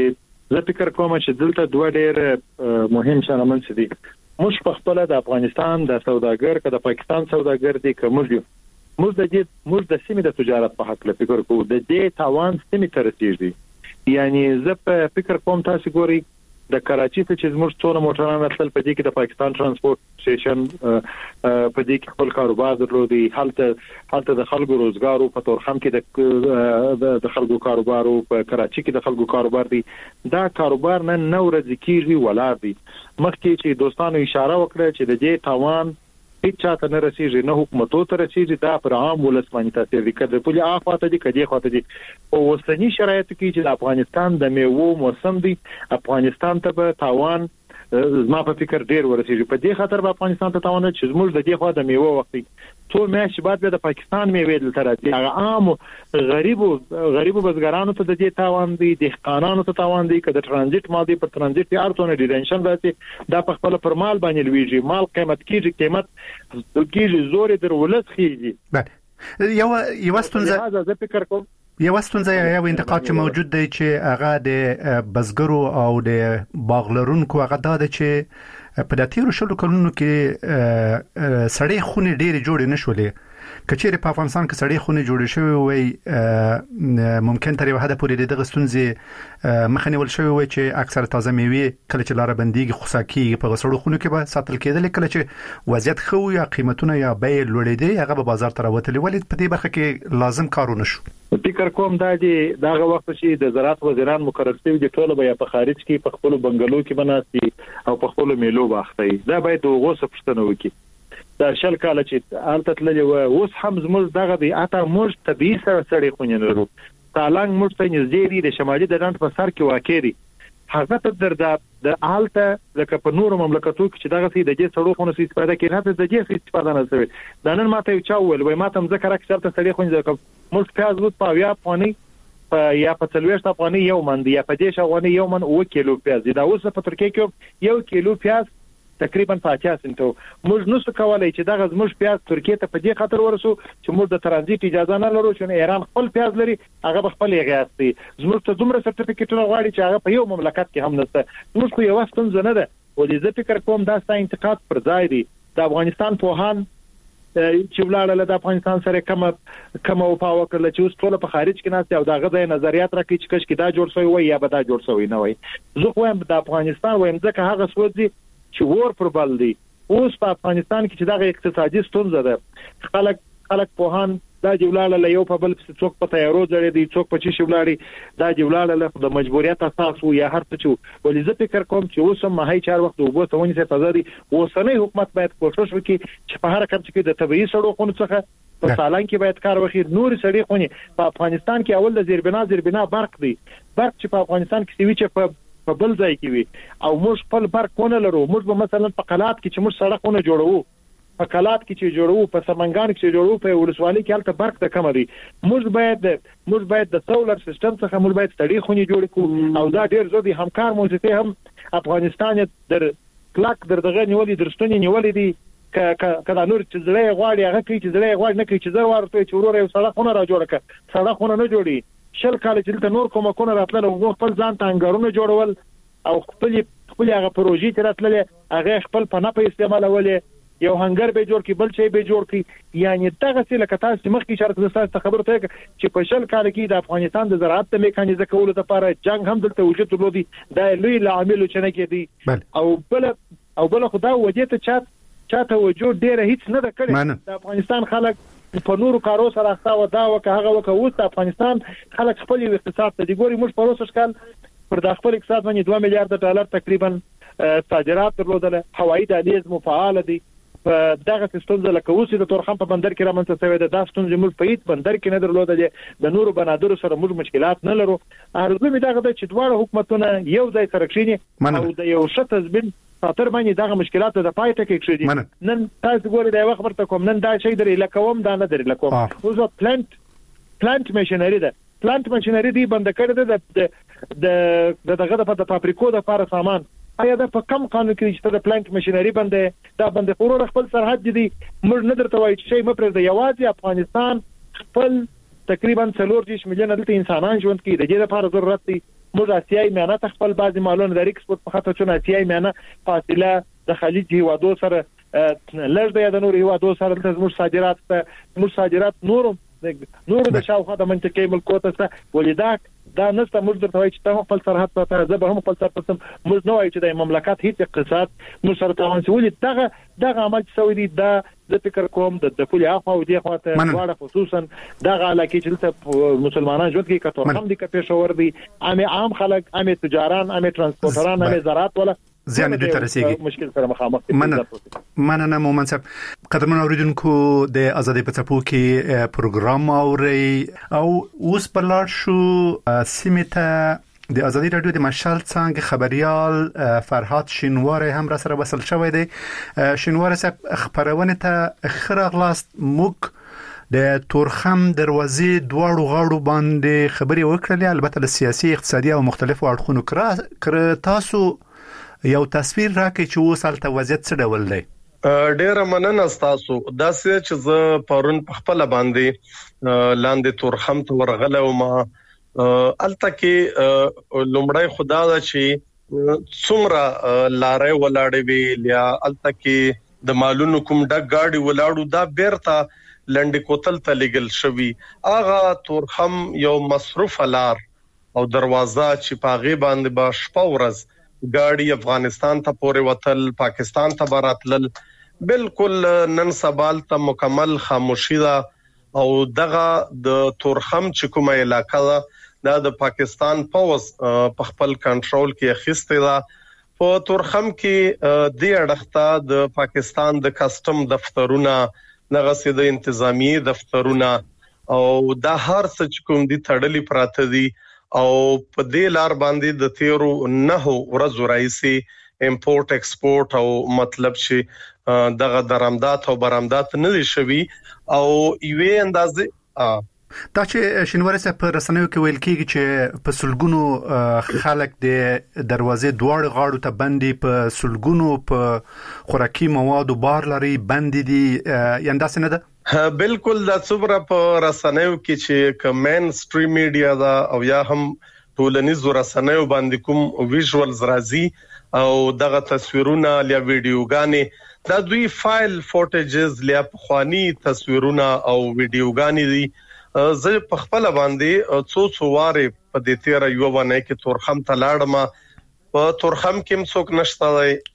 چې دلته دوه ډیر مهم شرمن دي. موږ په خپل د افغانستان د سوداګر که د پاکستان سوداګر دي که موږ د سیمې د تجارت په حق له فکر کوو، د دې تاوان سیمې ته رسیږي. یعنی زه په فکر کوم تاسو ګوري د کراچي ته چې موږ څونه موټران راتل په دې کې د پاکستان ترانسپورت سټیشن په دې کې خپل کاروبار درلودي، حالت د خلکو روزګارو په تورخم کې د خلکو کاروبارو، په کراچي کې د خلکو کاروبار دي. دا کاروبار نن نو ورځ کېږي ولاړ دي. مخکې چې دوستانو اشاره وکړه چې د دې تاوان هیڅ چاته نه رسیږي، نه حکومتو ته رسیږي، دا پر عام ولس باندې تاثیر دي. کله په لیا خواته دي کدي خواته دي. او اوسنی شرایط کې چې د افغانستان د میوو موسم دی، افغانستان ته به تاوان زما په فکر ډیر ورسیږي. په دې خاطر به افغانستان ته تاوان چې زموږ د دې خوا د میوه وختي ټول میاشتې بعد د پاکستان میوه دلته راځي. هغه عام غریبو بزګرانو ته د دې تاوان دی، دهقانانو ته تاوان دی. کله ترانزیت ماده پر ترانزیت ارتونه ډیرنشن راځي، دا په خپل پر مال باندې لویږي، مال قیمت کیږي زور در ولس خيږي. یو ستونزه زه فکر کوم یو ستونزه یو انتقاد چې موجود دی چې هغه د بزګرو او د باغلرونکو هغه د چې په داتیرو شلو کلونو کې سړې خونې ډېرې جوړې نشولې. کچېره په افغانستان کې سړې خونې جوړې شوې وي ممکن تر یو حد پورې دغه ستونزې مخنیول شوې وي چې اکثر تازه میوه کله چې لاره بنديږي خوساکي په غسړو خونو کې به ساتل کېدل، کله چې وضعیت خو یا قیمتونه یا بیې لوړېدي هغه به بازار ته راوتلي. ولې په دې برخه کې لازم کارونه شو؟ فکر کوم دا چې داغه وخت چې د زراعت وزیران مقرر شوي دي ټول به په خارج کې په خپل بنگلو کې بناسي او په خپل میلو باختي. دا باید وګوسه پښتنو وکي. دا شل کال چې الته تللی و اوس هم زموږ دغه دی اته موږ طبيعي سړی خونې لرو. تالنګ موږ ته نږدې دی، د شمالي د ډنډ په سر کې واقع دی. هغه ته د الته لکه په نورو مملکتو کې چې دغه سي د دې سړو خونې استفاده کوي، راته د دې استفاده نه کوي. دا نن ماته یو چا ویل وای ماته مزه کرا چې تاسو سړی خونې موږ پیاز وو په یا پانی یا په 40 افغاني یو من دی، یا په 10 افغاني یو من 1 کیلو پیاز دی. دا اوس په ترکیه کې 1 کیلو پیاز تقریبا 50 سنټو. موږ نو څه کولای چې دغه زموږ پیاز ترکیه ته په دې خاطر ورسو چې موږ د ترانزیت اجازه نه لرو چې ایران خپل پیاز لري، هغه خپل یغاستي. زموږ ته دومره سرټیفیکټونه غواړي چې هغه په یو مملکت کې هم نشته. موږ خو یو ستونزه نه ده. ولې زه فکر کوم دا ستاسو انتقاد پر ځای دی. د افغانستان پوهان چې ولاړل د افغانستان سره کوم او پاو کړل چې اوس ټول په خارج کې ناست او دا غځای نظریات راکړي چې کش کې دا جوړ شوی وي یا به دا جوړ شوی نه وي. زه خو هم د افغانستان وایم ځکه هغه سوځي چې ور پر بل دی. اوس په افغانستان کې چې دغه اقتصادي ستونزه ده، خلک پوهان دا جوړاله یو په بل څوک په تیارو ځړې دي څوک په چی شولاړي دا جوړاله د مجبوریت اساس وو یا هر څه چې ولې زه فکر کوم چې اوس هم هي 4 وخت وګو ته ونی څه تازه دي اوسنۍ حکومت باید کوشش وکړي چې په هر کم کې د طبيعي سړکونو څخه په سالان کې باید کار وکړي نور سړي خوني په افغانستان کې اول د زیربنا برق دی برق چې په افغانستان کې سوي چې په بل ځای کې وي او موږ خپل برق ونه لرو موږ به مثلا په قلات کې چې موږ سړکونه جوړو په قلات کې چې جوړو په سمنګان کې چې جوړو په ولسوالۍ کې البته برق د کم دی موږ باید د سولر سیستم څخه موږ باید سړي خوني جوړ کړو او دا ډیر زو دي همکار موجوده هم افغانستان در کلاک دغه نیولې درستونی نیولې دي کله نور چې زړې غواړي هغه کوي چې زړې غواړي نه کوي چې زړه ورته چې ورور یو سړکونه را جوړ کړي سړکونه نه جوړي شل کال چې نور کومه راتله او خپل ځان ته انګارونه جوړول او خپل هغه پروژې چې راتله هغه خپل په نه په استعمالولې یو هنګر به جوړ کی بل شي به جوړ کی یعنی دغه څه لکه تاسو مخکې شرط زسته خبرته چې په شل کال کې د افغانستان د زراعت د میکانیزه کولو لپاره جنگ هم دلته وجود درلودي دا لوی عامل چې نه کېدی او بل خدا وجه چاته وجود ډیره هیڅ نه ده کړې د افغانستان خلک په نورو کارو سره اخته و دا وکه هغه وکه اوس د افغانستان خلک خپل اقتصاد ته دی ګوري موږ په اوسه کال پر د خپل اقتصاد باندې 2 میلیارډ ډالر تقریبا صادرات درلودل هوایي دهلیز مفعال دي دغه ستونزه لکه اوس د تورخم په بندر کې رامنځته شوې ده دا ستونزه موږ په هیڅ بندر کې نه درلودل د نورو بنادرو سره موږ مشکلات نه لرو ارزو می دغه چې دواړه حکومتونه یو ځای سره کښیني او د یو شته ځبن خاطر باندې دغه مشکلات د پای ته کې کړی نن تاسو ګورئ دا وخت ورته کوم نن دا شي درې لکوم دا نه درې لکوم اوس پلانټ ماشينري ده پلانټ ماشينري دی بند کړی د دغه د فابریکو د لپاره سامان آیا دا په کم قانون کې چې د پلانټ ماشينري باندې دا باندې خورو خپل سرحد دي موږ نه درته وایي چې مپر د یوازې افغانستان خپل تقریبا 4 میلیون دلته انسانان ژوند کوي د دې لپاره ضرورت دی موږ اسیاي میانه خپل بعضی مالونه د ایکسپورت په خاطر چون اسیاي میانه فاصله د خلیج هیوادو سره لږ د نور هیوادو سره د موږ صادرات نور د شاوخوا د منطقې ملکوت څخه ولیدات دا نسته موږ درته وایي چې ته خپل سرحد ته زه به هم خپل سرحد ته موږ نه وایي چې د مملکت هیڅ اقتصاد موږ سره تاوان شوی دغه عمل شوی دی دا د فکر کوم د پولي اخوا او دی خواته واړه خصوصا دغه علاقه چې ته مسلمانان ژوند کې کتور هم دي که پېښور دي عام خلک تجاران ترانسپورټران زراعت ولا زیان دوی ترسيږي مشکل سره مخامخ مننه مومن صاحب قدرمن اوریدونکو د ازادي په څپو کې پروګرام او اوس په لاړ شو سیمته د ازادي رادیو د مشال څنګه خبريال فرهاد شینوار هم را سره وصل شوی دی شینوار صاحب خبرونه ته خرغلاست موږ د تورخم دروازې دواړو غاړو باندې خبري وکړلې البته د سیاسي اقتصادي او مختلفو اړخونو کړه تاسو یو تصویر راکې چې وسالته وضعیت څه ډول دی ډېر مننه تاسو دا چې زه پرون په خپل باندې لاندې تورخم ته ورغله او ما الته کې لومړی خدا دا چې څومره لارې ولاړې وی یا الته کې د مالونو کوم ډک گاډي ولاړو دا بیرته لنډ کوتل ته لګل شوی اغه تورخم یو مصروف لار او دروازه چې پاغي باندې با شپه ورځ ګاډي افغانستان ته پورې وتل پاکستان ته براتل بالکل نن سبال ته مکمل خاموشي ده او دغه د تورخم چې کومه علاقه ده د پاکستان پوز په خپل کنټرول کې اخیسته ده په تورخم کې د اړخته د پاکستان د کسٹم دفترونه نغسه د انتظامی دفترونه او د هر څه کوم دي تړلي پراته دي او په دې لار باندې د 13 ورځو راځي امپورټ ایکسپورټ او مطلب چې دغه درآمدات او برآمدات نه دي شوي او یوه اندازې دا چې شینوار صاحب په رسنیو کې ویل کېږي چې په سلګونو خلک د دروازې دواړو غاړو ته بندي په سلګونو په خوراکي موادو بار لري بندي دي یانداس نه ده بالکل دا څومره په رسنیو کې چې کمن سټریم میډیا دا او یا هم ټولنیز رسنیو باندې کوم ویژوالز راځي او دغه تصویرونه یا ویډیوګانې دا دوی فایل فوټیجز لیا خواني تصویرونه او ویډیوګانې دي زه په خپل باندې څو واره په دې تیر یو باندې کې تورخم ته لاړم په تورخم کې څوک نشته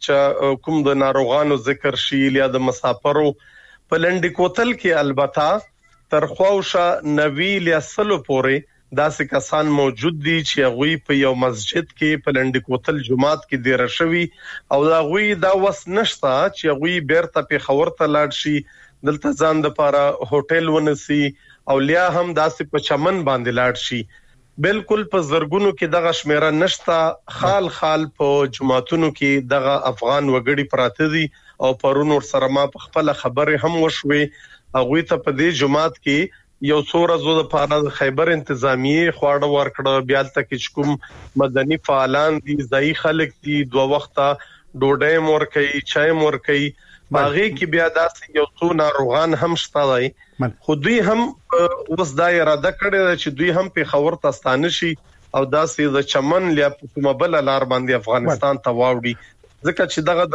چې کوم د ناروغانو ذکر شي یا د مسافرو په لنډ کوتل کې البته تر خواوشه 90 ل 100 پورې داسې کسان موجود دي چې هغوی په یو مسجد کې په لنډ کوتل جماعت کې ډیر شوي او هغوی دا وس نشته چې هغوی بیرته په خبر ته لاړ شي دلته ځان د لپاره هوټل ونسي او لیا هم داسې په چمن باندې لاړ شي بالکل په زرګونو کې دغه شمیره نشته خال په جماعتونو کې دغه افغان وګړي پراته دي او پرون ور سره ما په خپل خبره هم وشوي هغوی ته په دې جماعت کې یو څوره زو د پاره د خیبر انتظامیه خواړه ورکړه بیا تک کوم مدني فعالان دي ځای خلک دي 2 وخته ډوډۍ مور کوي چای مور کوي باغې کې بیا داسې یو څو ناروغان هم شته دي خو دوی هم اوس دا اراده کړې چې دوی هم په خبر تستانه شي او داسې د چمن لیا په مبل لار باندې افغانستان ته واوړي ځکه چې دغه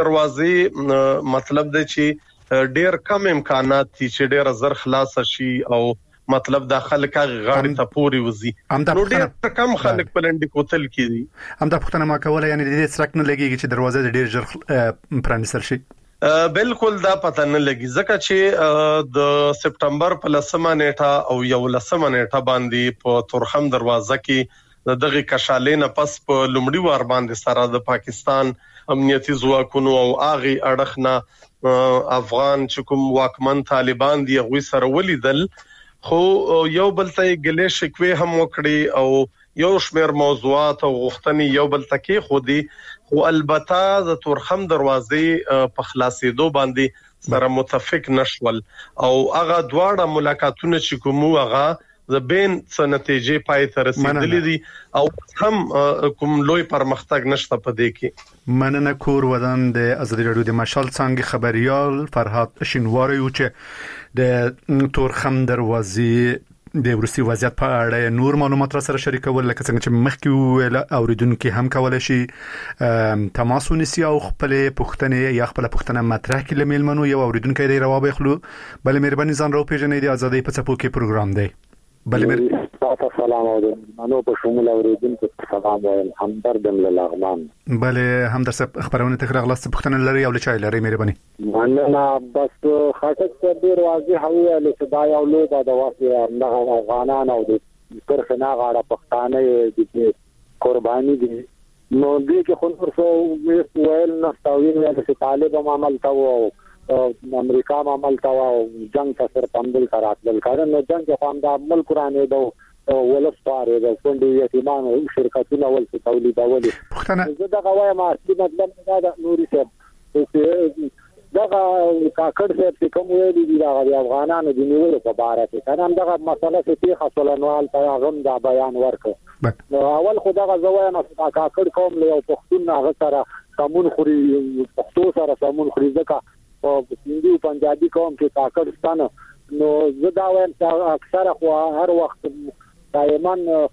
دروازې مطلب دی چې ډېر کم امکانات دي چې ډېر زر خلاص شي او مطلب د خلک غاړي ته پوري وزي نو ډېر کم خلک په لنډ کوتل کې دي هم دا پښتنه ما کوله یعنی د دې سرک نه لګيږي چې دروازه ډېر ژر پرانیستل شي بالکل دا پته نه لګي ځکه چې د سپټمبر په 10 نیټه او 11 نیټه باندې په تورخم دروازه کې دغه کشالینه پس په لومړي وار باندې سره د پاکستان امنیتي ځواکونو او اغي اړخنه افغان چې کوم واکمن طالبان دی غوي سره ولیدل خو یو بل ته ګلې شکوي هم وکړي او یو شمیر موضوعات او غوښتنې یو بل تکي خو دي خو البته د تورخم دروازې په خلاصېدو باندې سره متفق نشول او هغه دواړه ملاقاتونه چې کومو هغه د بین څه نتیجې پای ته رسیدلې دي او هم کوم لوی پرمختګ نشته په دې کې مننه کور ودان د ازادي رادیو د مشال څنګه خبريال فرهاد شینواری او چې د تورخم دروازې د روسي وضعیت په اړه نور معلومات را سره شریکول لکه څنګه چې مخکې ویل اوریدونکو هم کولای شي تماس ونیسي او خپل پوښتنې یا خپل پوښتنه مطرح کړي لمنو یو اوریدونکو دی راو بخلو بل مهرباني ځان راو پیژنې د ازادي په څپو کې پروګرام دی بل السلام علیکم منو په شمول اوریدونکو سلام وایم همدردم لغمان بل همدرد صاحب خبرونه تکرار غلاس پښتنه لري او لچای لري مهرباني مننه بس خاطر ډیر واضح هو چې دا یو لوی د واسه نه افغانان او د ترخنا غاړه پښتانه دي قرباني دي نو دې کې خو څو ویل نه تاوین چې طالب عمل تاو امریکا عمل تاو جنگ ته سر پندل کراتل کارن نو جنگ په هم د ملک رانه دو ولس پاره د فوندي یتیمان او شرکتونه ول څه تولید اولي زه دا غواړم چې مطلب دا نوري څه دغه کاکړ چې کوم ویلي دي د افغانانو د نیولو په اړه کې کنه دغه مسله چې خاصلنوال پیغام دا بیان ورکړ نو اول خدای غواړم چې کاکړ قوم له پښتون هغه سره سمون خوري پښتو سره سمون خوري ځکه او هندي پنجابي قوم کې کاکړ ستانه نو زه دا وایم چې اکثره خو هر وخت دایمن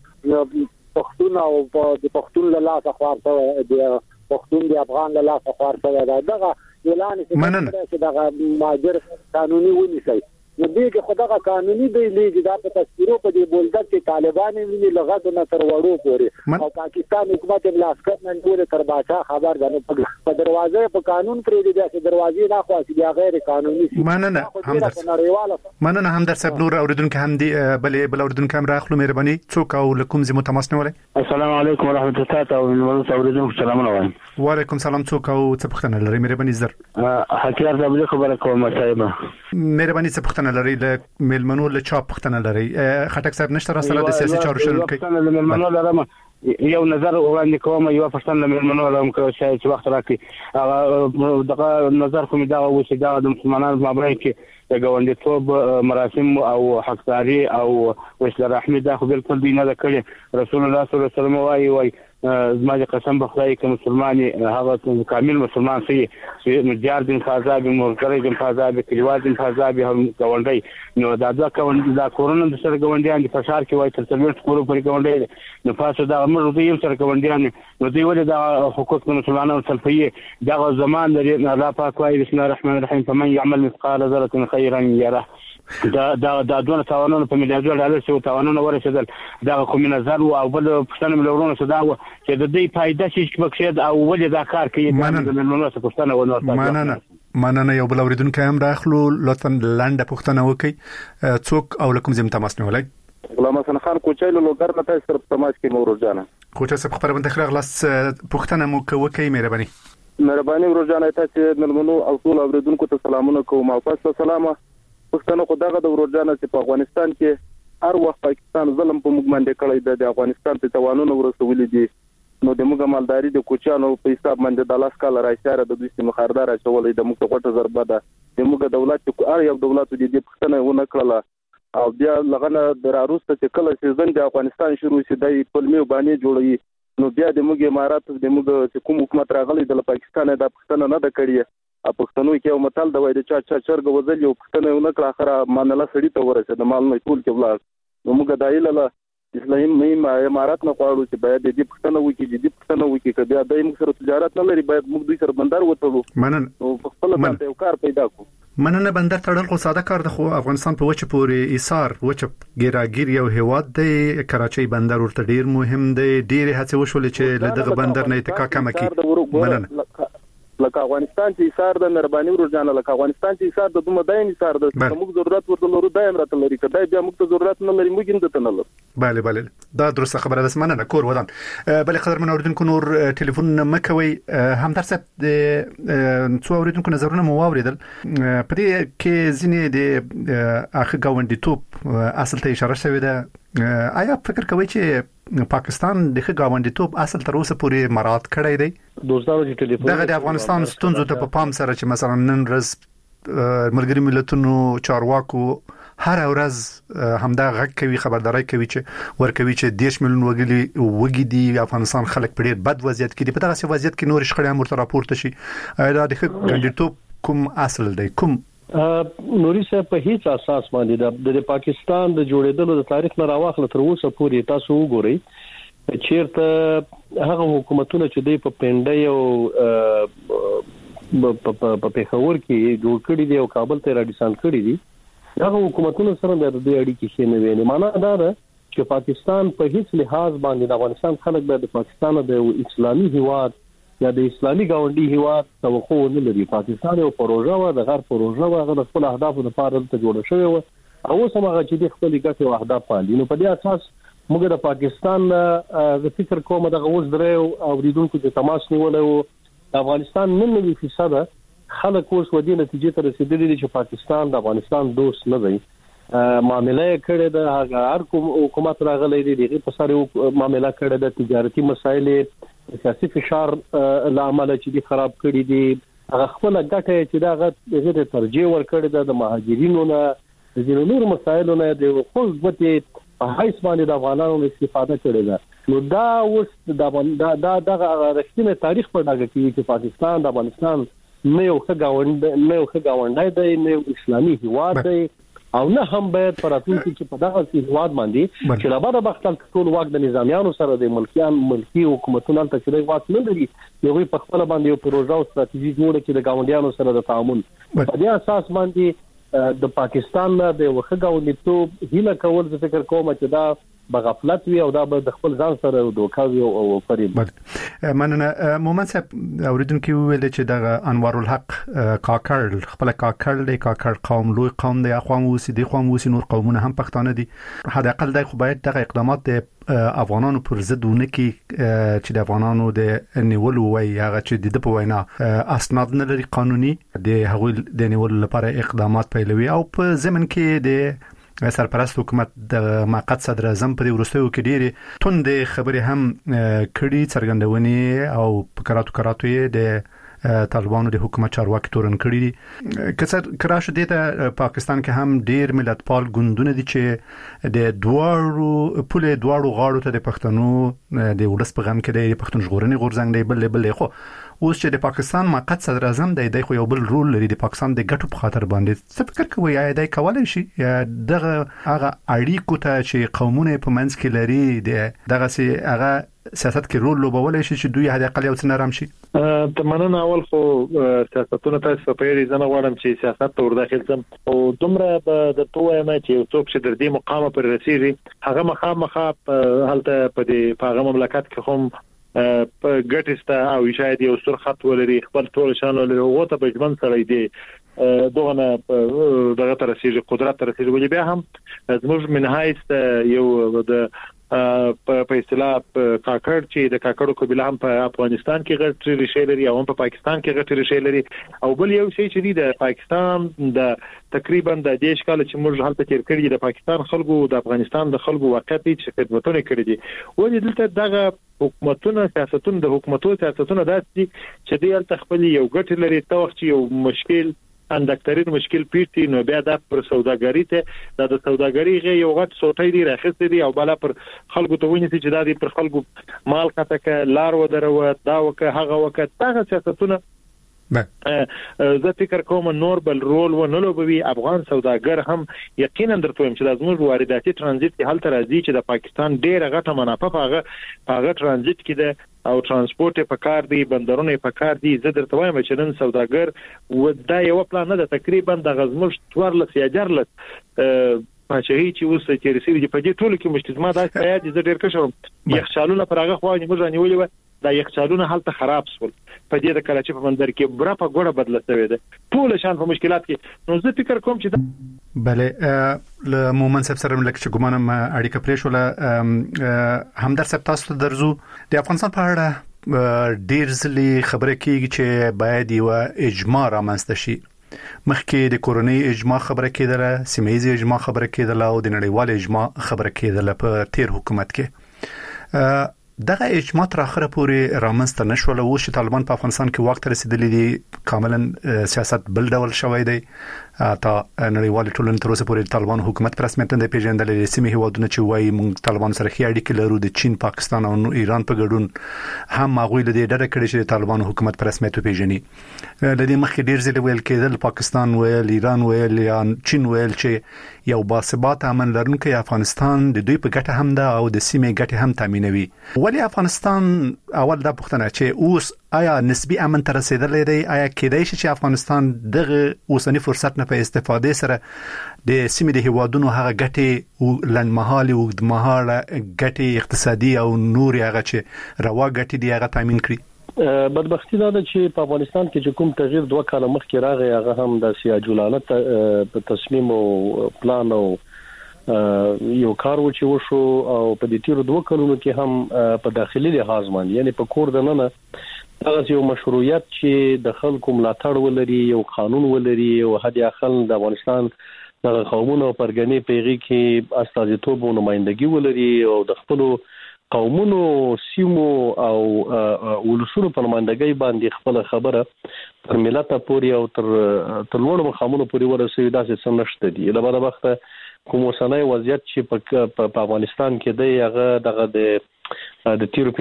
پښتون او د پښتون له لاسه خورته د پښتون د افغان له لاسه خورته دغه اعلان چې دغه ماجر قانوني ونیسي نو دې کې خدغه قانوني دی لیږي دا په تذکرو په دې بولدک کې طالبان ویني لغت نه تر وړو پورې او پاکستان حکومت بلاسکت نن ټول تر باچا خبر ده په دروازه په قانون پرې دي چې دروازې نه خاص دي غیر قانوني مننه همدرد صاحب نور اوریدونکو هم دي بل اوریدونکو هم راخلو مهرباني څوک او لکم زمو تماس نیولای السلام علیکم ورحمت الله تعالی اوریدونکو سلام علیکم وعلیکم سلام څوک او څه پښتنه لري مهرباني زر حکیار د خبره کوم صاحب مهرباني څه پښتنه لري له ملمنو له چا پښتنه لري خټک صاحب نشته را سره د سیاسي چارو شروع کوي پښتنه ملمنو لرم یو نظر وړاندې کوم یو پښتنه ملمنو لرم چې وخت راکړي دغه نظر کوم دا و چې دا د مسلمانانو مابین کې د ګوندیتوب مراسم او حقداري او وسله رحمت دا خو بالکل دینه ده کړي رسول الله صلی الله علیه وسلم وايي زما د قسم په خدای کې مسلمانې هغه کامل مسلمان سي چې مجار دین فازاب مرګري دین فازاب کلیوال دین فازاب هم ګوندای نو دا دا کورونه د سره ګوندیان د فشار کې وای تر څلور کورو پر ګوندای نو فاسو دا امر دوی سره ګوندیان نو دوی ولې دا حقوق مسلمانانو سلفيه دا زمان لري الله پاک وايي بسم الله الرحمن الرحیم فمن يعمل مثقال ذره خيرا يره دا دونه تاوانونه په میلیارډ ډالر څخه تاوانونه ورسېدل دا کوم نظر او بل پښتنه ملورونه صدا چې د دې فائدہ شي چې بکشید او ولې دا کار کوي د ملونو څخه پښتنه ونه مننه مننه. یو بل اوریدونکو هم راخلو، لطفا لاندې پوښتنه وکړئ. څوک او لکم زم تماس نیولای؟ غلام حسن خان کوچای له لوګر نه تاسو سره تماس کې مو روزانه کوچا سب خبر باندې خلک لاس پوښتنه مو کوي. مهرباني روزانه تاسو نلمنو او ټول اوریدونکو ته سلامونه کوم. او تاسو سلامه پښتنو خدای د روزانه چې په افغانستان کې هر وخت پاکستان ظلم په موږ باندې کړی د افغانستان ته توانونه ورسولې دي، نو د موږ مالداري د کوچانو په حساب باندې د لاس کال راځي د دوی مخاردار اچولې د موږ غوټه ضربه ده. د موږ دولت چې یو دولت د دې پښتنه ونه کړله او بیا لغنه د راروسته چې کله سیزن د افغانستان شروع شي د پلمې باندې جوړي، نو بیا د موږ امارات د موږ کوم حکومت راغلی د پاکستان د پښتنه نه د کړی. پښتنو کې یو متل د وای د چا چرګ وزل یو پښتنه ونه کړ اخره مانله سړی ته ورسېد د مال نه ټول کې ولاړ. نو موږ دایله اسلامي امارات نه غواړو چې باید د پښتنه وکړي، د پښتنه وکړي کبه د موږ سره تجارت نه لري، باید موږ دوی سره بندر وټلو. نو په خپل ځان یو کار پیدا کو. مننه. بندر تړل خو ساده کار ده، خو افغانستان په وچه پورې ایثار وچه ګیراګیر یو هیواد دی. کراچۍ بندر ورته ډیر مهم دی. ډیر هڅه وشول چې لدغه بندر نه اتکا کم کړي. مننه. لکه افغانستان چې ایثار د مهرباني ورجانه، لکه افغانستان چې ایثار د دومره دایم ایثار د موږ ضرورت ورته لرو دایم راته لري، کله بیا موږ ته ضرورت نه لري موږ هم ته نه لرو. بله دا درسته خبره ده. مننه کور ودان. بل قدر من اوریدونکو نور ټلیفون مکوي هم درسه څو اوریدونکو نظرونه مو واوریدل. په دې کې ځینې د اخ گاونډي توپ اصل ته اشاره شوې ده. آیا فکر کوئ چې پاکستان د گاونډي توپ اصل تر اوسه پورې مراعات کړی دی؟ دوستانو چې ټلیفون دغه د افغانستان ستونزو ته په پام سره چې مثلا نن ورځ ملګری ملتونو چارواکو هر ورځ همدا غږ کوي، خبرداري کوي چې ورکوي چې 10 میلیون وګړي دي افغانستان خلک په ډېر بد وضعیت کې دي. په دغه وضعیت کې نور شخړې هم ورته راپورته شي. دا د ګاونډي توپ کوم اصل دی؟ کوم نوري صاحب په هیڅ اساس باندې د پاکستان د جوړېدلو د تاریخ نه راوخله تر اوسه پورې تاسو وګورئ چیرته هغه حکومتونه چې د په پنده او په پیښور کې جوړ کړي دي او کابل ته راډیسان کړي دي، هغه حکومتونو سره د دې اړیکې شي نه ویني. معنا دا ده چې پاکستان په هیڅ لحاظ باندې د افغانستان خلک د پاکستان د اسلامي هیواد یا د اسلامي گاونډي هیواد توقع نه لري. پاکستان یو پروژه و د غیر پروژه و هغه خپل اهداف لپاره ته جوړ شوی و او اوس هغه چې د خپل ګټې او اهداف باندې نو په دې اساس موږ د پاکستان د فکر کوم د اوس درې او ریدونکو چې تماس نیولای او افغانستان 99% خلک اوس ودی نتیجې ته رسیدلي دي چې پاکستان د افغانستان دوست نه دی. معاملې کړي د هغه هر کوم حکومت راغلي دي دغه په سره معاملې کړي د تجارتي مسایل سیاسي فشار لامل چې دي خراب کړي دي. هغه خپل ګټه چې دا غته ترجیح ورکړي د مهاجرینو نه د جنونو مسایلو نه د خپل ګټه په هیڅ باندې د افغانانو استفاده کړي ده. نو دا اوس دا رښتینی تاریخ په ډاګه کې چې پاکستان د افغانستان نه یو ښه گاونډی دی، نه اسلامي هیواد دی او نه هم باید پراتونکو چې په دغه هیواد باندې چې لا بعد وخت ټول واک د نظامیانو سره د ملکی حکومتونو ته چې واک نه لري، یو په خپل باندې یو پروژه او ستراتیژي جوړه کړي د گاونډیانو سره د تعامل په دې اساس باندې د پاکستان د وخت گاونډیتوب هیله کول څه فکر کوم چې دا بغفلت وي او دا به د خپل ځان سره دوکاوي او فریب. مننه. مومن صاحب اوریدونکو ویل چې د انوار الحق کاکړ خپل کاکړ قوم لوی قوم دی، اخوام وسی دي قوم وسی نور قومونه هم پښتانه دي. حد اقل د خو باید دغه اقدامات د افغانانو پر ضد ونکي چې د افغانانو د نیولو وای هغه چې د په وینا اسناد نه لري قانوني د هغوی د نیولو لپاره اقدامات پیلوي او په ضمن کې د سرپرست حکومت د موقت صدر اعظم پر ورستیو کې ډېری توندې خبرې هم کړي څرګندونې او په کراتو د طالبانو د حکومت چارواکي تورن کړي دي. کراشه د پاکستان کې هم ډېر ملتپال ګوندونه دي چې د دوړو غاړو ته د پښتنو د ولس په غم کې د پښتون ژغورنې غورځنګ دی بل خو اوس چې د پاکستان موقت صدر اعظم دی خو یو بل رول لري د پاکستان د ګټو په خاطر باندې. څه فکر کوي یا دای کولای شي دغه هغه اړیکو ته چې قومونه په منځ کې لري دغه سي هغه سیاست کې رول لوبولای شي چې دوی هدا اقل یو څه نرم شي؟ تمنه اول خو سیاستونه تاسو په یوه ځنه غواړم چې سیاست ته ورداخل سم او دومره د توه ما چې څوک چې د دې مقام پر رسیدي هغه مخامخ هلته په دې هغه مملکت کې هم په ګټسته او شاید یو سر خط ولري خپل ټول شان ولري او ته په ژوند سره دی دغه دغه تر رسیدي قدرت تر رسیدي ولې بیا هم زموږ منهایست یو د په اصطلاح کاکړ چې د کاکړو قبیله هم په افغانستان کې غټ ریښې لري او هم په پاکستان کې غټ ریښې لري او بل یو شی چې د پاکستان د تقریبا د دیش کال چې موږ هلته تیر کړی د پاکستان خلکو د افغانستان د خلکو واقعي چې خدمتونه کړې دي ولې دلته دغه حکومتونه سیاستونه د حکومتونو سیاستونه داسې چې د خپل یو غټ لري ته وخت یو مشکل اندکترین مشکل پیټي نو بیا د پر سوداګری ته د سوداګری غي یو غټ سوټي دی راخسته دی او بل پر خلکو ته ونی چې د دې پر خلکو مال کته لار و درو دا وک هغه وخت هغه سیاستونه زه فکر کوم نور بل رول و نه لوبوي افغان سوداګر هم یقینا درته وایم چې د زموږ وارداتي ترانزیت کې حالت راځي چې د پاکستان ډېر غټه منافع هغه ترانزیت کې ده او ترانسپورت په کار دی بندرونه په کار دي زه درته وایم چې نن سوداګر و دا یو پلان نه ده تقریبا د غزمش تورلس یا جرلس پاچهي چې اوس چې رسېږي په دې ټولو کې مشتزما دا سیاد زه ډېر کښم یخچالونه پر هغه خو موږ نیولې دا یخچالونه حالت خراب شول په دې د کراچي په بندر کې برا په ګوره بدله شوې ده ټول شان په مشکلات کې نو زه فکر کوم چې بله له مومن صاحب سره لکه چې ګمانم اړیکه پرې شو همدر صاحب تاسو درځو د افغانستان په اړه ډیر ځلې خبره کیږي چې باید یو اجماع رامنځته شي مخکې د کورونی اجماع خبره کېدله سیمایي اجماع خبره کېدله او د نړیوال اجماع خبره کېدله په تیر حکومت کې دغه اجماع تر اخره پورې رامنځته نشول او چې طالبان په افغانستان کې وخت رسیدلی دي کاملا سیاست بل ډول شوی دی تا نړیوال ټولنې تر اوسه پورې طالبان حکومت پر رسمیت نه پیژندل سیمه هیوادونه چې وایي موږ طالبان سره خې اړیکې لرو د چین پاکستان او ایران په ګډون هم ماغوی له دې ډېر کړي چې طالبان حکومت پر رسمیت پیژني د دې مخکې ډېر ځله ویل کېدل پاکستان ویل ایران ویل یا چین ویل چې یو باثبات امن لرونکي افغانستان د دوی په ګټه هم ده او د سیمه ګټه هم تامینوي ولی افغانستان اول دا پوښتنه چې اوس آیا نسبی امن تر رسیدلې دی آیا کېدای شي چې افغانستان دغه اوسنی فرصت نه په استفاده سره د سیمې د هیوادونو هغه ګټې لنډمهالي او اوږدمهاله ګټې اقتصادي او نور هغه چې روا ګټې دی هغه تامین کړي بدبختی دا ده چې په افغانستان کې چې کوم تغییر 2 کال مخکې راغی هغه هم د سیاجولانه په تصمیم او پلان او یو کار و چې وشو او په دې تیر 2 کلونو کې هم په داخلي لحاظ باندې یعنی په کور دننه هغه یو مشروعیت چې د خلکو ملاتړ ولري یو قانون ولري او هدي اخل د افغانستان د قومونو پرګنې پیغي کې استازیتوب او نمائندګي ولري او د خپل قومونو سیمو او ولسونو په نمائندګۍ باندې خپل خبره تر ملت پورې او تر لوړ مقامونو پورې ورسوي داسې څه نشته دي له بعده وخت کوم وسنۍ وضعیت چې په افغانستان کې دی هغه دغه د تیر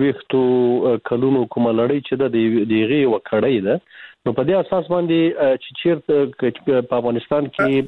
15 کلونو کومه لړۍ چې د دیغه وکړې ده نو په دې اساس باندې چې چیرته په افغانستان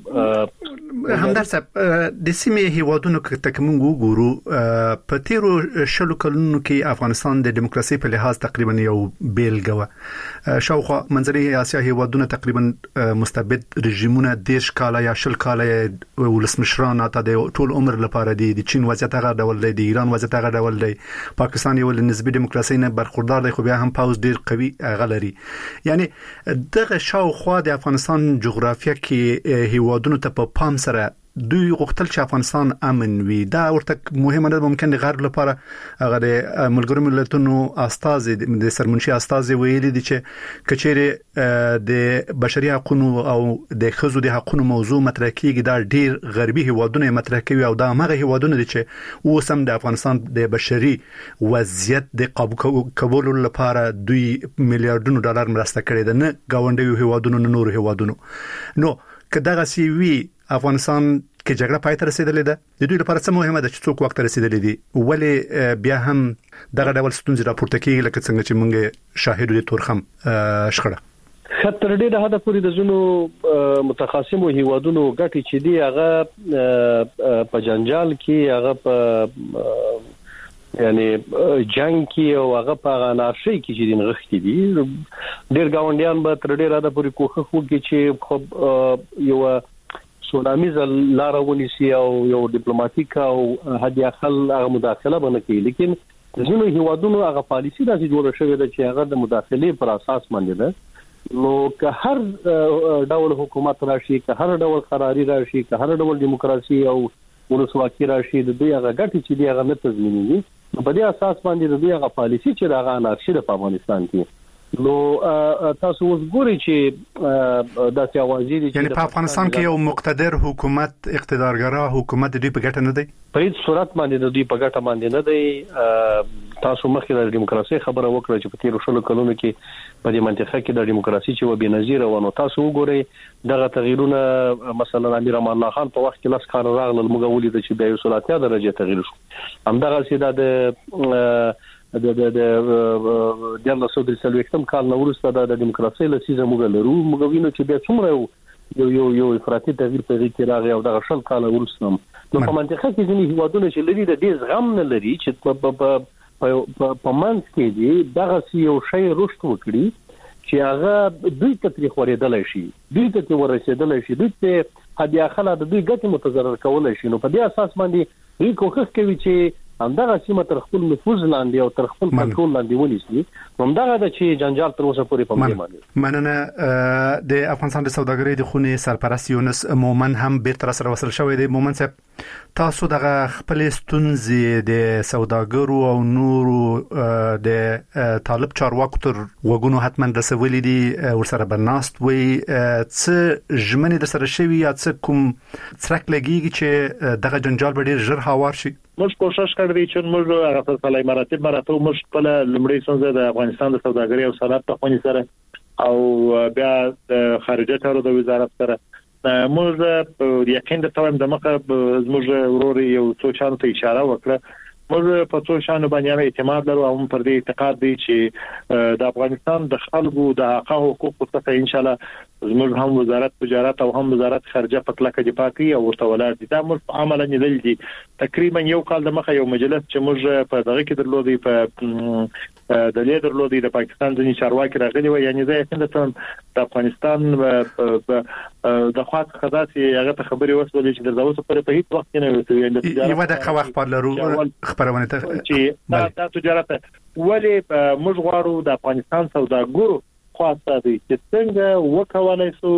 کې همدار صاحب د سیمې هیوادونو کې تکمن وګورو په تیرو شلو کلونو کې افغانستان د دیموکراسي په لحاظ تقریبا یو بیلګه شاوخوا منځنۍ اسیا هیوادونو تقریبا مستبد رژیمونه دیش کاله یا شل کاله ولسمشران ته د ټول عمر لپاره د چین وضعیت هغه ډول دی د ایران وضعیت هغه ډول دی پاکستان یو نسبی دیموکراسي نه برخوردار دی خو بیا هم پاوز ډیر قوي غلري یعنی دغه شاوخوا د افغانستان جغرافیه کې هیوادونو ته په پام سره دوی غوښتل چې افغانستان امن وي دا ورته مهمه ده ممکن د غرب لپاره هغه د ملګرو ملتونو استاذ د سرمنشي استاذ ویلي دي چې کچېره د بشري حقوقو او د خزو د حقوقو موضوع مطرح کیږي دا ډیر غربي هیوادونه مطرح کوي او دا هغه هیوادونه دي چې اوسم د افغانستان د بشري وضعیت د قابو کولو لپاره دوی میلیارډونو ډالر مرسته کړې ده نه گاونډي هیوادونو نه نور هیوادونو نو کداغه سی وی افغانستان کې جګړه پای ته رسیدلې ده د دوی لپاره څه مهمه ده چې څوک وخت رسیدلې دي ولی بیا هم دغه ډول ستونزې راپورته کیږي لکه څنګه چې موږ شاهد دي تورخم شخړه خطر ډېر هدا پوری د زونو متخاصمو هیوادونو ګټي چې دی هغه په جنجال کې هغه په یعنی جنگ کې او هغه په انارشي کې چې دین غختي دي ډېر گاونډیان به تر ډېر هدا پوری کوخه وکړي چې خو یو سونامیز لارونه سي او یو ډیپلوماټیک او هدي اخل مداخله باندې کوي لیکن ځینو هیوادونو هغه پالیسی راځي جوړه شوې ده چې هغه د مداخلې پر اساس باندې ده نو که هر ډول حکومت راشي که هر ډول قراری راشي که هر ډول دیموکراسي او ولسواکي راشي د دوی هغه ګټې چې دی هغه نه تضمینوي په دې اساس باندې د دوی هغه پالیسی چې هغه انارشي د افغانستان کې نو تاسو اوس ګورئ چې د سیاوازي دي یعنی په افغانستان کې یو مقتدر حکومت اقتدارګرا حکومت د په ګټه نه دی په هیڅ صورت باندې د دوی په ګټه باندې نه دی تاسو مخکې د دیموکراسي خبره وکړه چې په تیر شلو کلونو کې په دې منطقه کې د دیموکراسي چې و بنظیر و نو تاسو وګورئ دغه تغیرونه مثلا امیر امان الله خان په وخت کې لاس کار راغله موږ ولید چې د 130 درجه تغییر شو همدغه سیده د سلوختم کال نو ورسته د دیموکراسي لسیزه موږ لرو موږ وینو چې د څومره یو افراطي تغییر په کې راغی او د شل کال ورسته نو په منطقه کې ځینې هیوادونه چې لري د دې زغم نه لري چې په منځ کې دي دغه یو شی رشد وکړي چې هغه دوی ته تاریخ ورېدل شي دوی ته ورسېدل شي دوی ته هدي اخله د دوی ګټه متضرر کول شي نو په دې اساس باندې هی کوښښ کوي چې همدغه سیمه تر خپل نفوذ لاندې او تر خپل کنټرول لاندې ونیسي همدغه د چې جنجال تر اوسه پورې په دې باندې مننه د افغانستان د سوداګرۍ د خونې سرپرست یونس مومن هم بیرته سره وصل شوی دی مومن صاحب تاسو دغه خپل ستونزې د سوداګرو او نورو د طالب چارواکو تر وګونو حتما رسولې دي ورسره برناست وي څه ژمنې د سره شوی یا څه کوم څرک لګیږي چې دغه جنجال به ډیر ژر هوار شي موږ کوشش کوي چې موږ هغه فیصله مراتب موږ خپل لمړی څنګه د افغانستان د سوداګرۍ او صنعت په خونی سره او بیا د خارجه چارو د وزارت سره موږ یقین د توام د مخه موږ ورور یو څو چانو ته اشاره وکړه موږ په څو شانو باندې اعتماد لرو او پر دې اعتقاد دی چې د افغانستان د خلکو د حقوقو څخه ان شاء الله زموږ هم وزارت تجارت او هم وزارت خارجه په کلکه دفاع کوي او ورته ولر دي دا موږ عملاً لیدل دي تقریبا یو کال د مخه یو مجلس چې موږ په دغه کې درلودي په د لیدر لودي د پاکستان ځینې چارواکي راغلي و یعنی زه یقین درته د افغانستان د خاص خداسي هغه ته خبري وسولې چې د اوسه پر په هیڅ وخت نه وي یو د خواخ په لرو خبرونه ته چې دا تجارت ولې موږ غواړو د افغانستان سوداګرو خاصه دي چې څنګه وکولای شو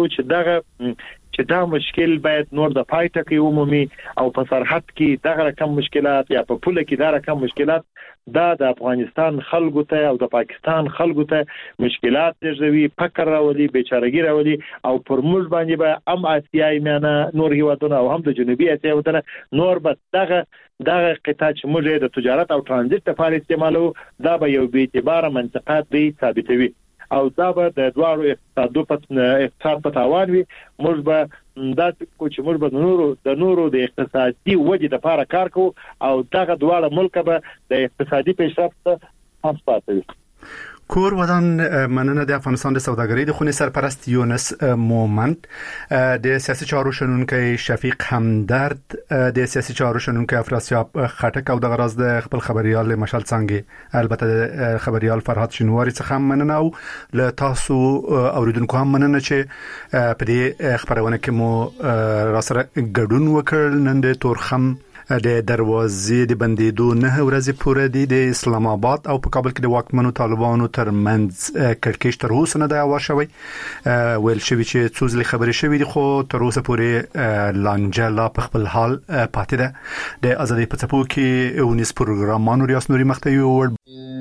چې دا مشکل باید نور د پای ټکی عمومي او په سرحد کې دغه رقم مشکلات یا په پوله کې دا رقم مشکلات دا د افغانستان خلکو ته او د پاکستان خلکو ته مشکلات جوړوي فقر راولي بیچارهګي راولي او پر موږ باندې به هم آسیای میانه نور هیوادونه او هم د جنوبي اسیا ودانه نور به دغه قطاع چې موږ د تجارت او ترانزیت لپاره استعمالو دا به یو بې اعتبار منطقه دی ثابتوي او دا به د دوړو اقتصاد په تاوان وي موږ به دا چې موږ به د نورو د اقتصادي ودې لپاره کار کوو او دغه دواړه ملک به د اقتصادي پیشرفت هم پاتې وي کور ودان مننه د افغانستان د سوداګرۍ د خونې سرپرست یونس مومن د سیاسي چارو شنونکي شفیق همدرد د سیاسي چارو شنونکي افراسیاب خټک او د غراز د خپل خبريال مشال څنګه البته خبريال فرهاد شنواری څخه مننه او له تاسو اوریدونکو هم مننه چې په دې خبرونه کې مو را سره ګډون وکړ نن د تورخم د دروازې د بندیدو 9 ورځې پورې د اسلام آباد او په کابل کې د واکمنو طالبانو ترمنځ کړکېچ تر اوسه نه دی هوار شوی ویل شوی چې څو ځلې خبرې شوې دي خو تر اوسه پورې لانجه لا په خپل حال پاتې ده د ازادي په څپو کې اونیس پروګرامانو ریاست نوري مختوي ور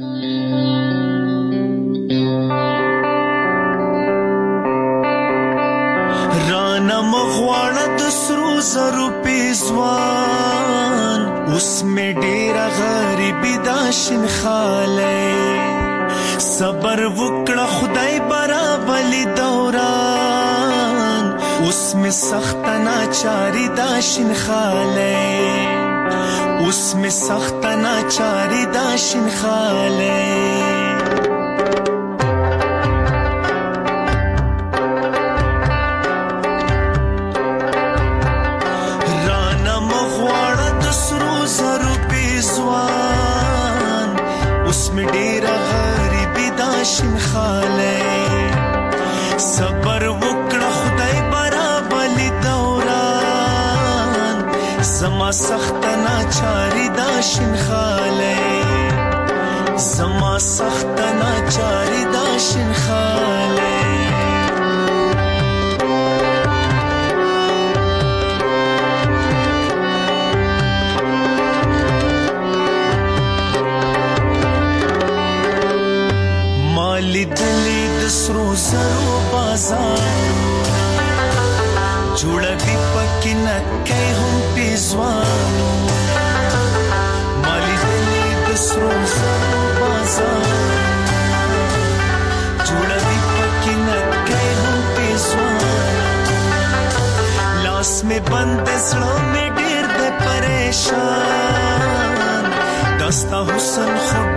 رانا مغواړه د سرو زرو پیزوان اوس مې ډېره غریبي دا شین خاله صبر وکړه خدای برابرلی دوران اوس مې سخت ناچاری دا شین خاله اوس مې سخت ناچاری دا شین خاله شین خاله صبر وکړه خدای برابرلی دوران زما سخت ناچاری دا شین خاله زما سخت ناچاری داشن خاله مالی دلی دسرو زرو بازار جوړه دی پکې نکای هم پیزوانو مالی دلی دسرو زرو بازار جوړه دی پکې نکای هم پیزوانو لاس می بند زړه می ډیر د پریشان دستا حسن خود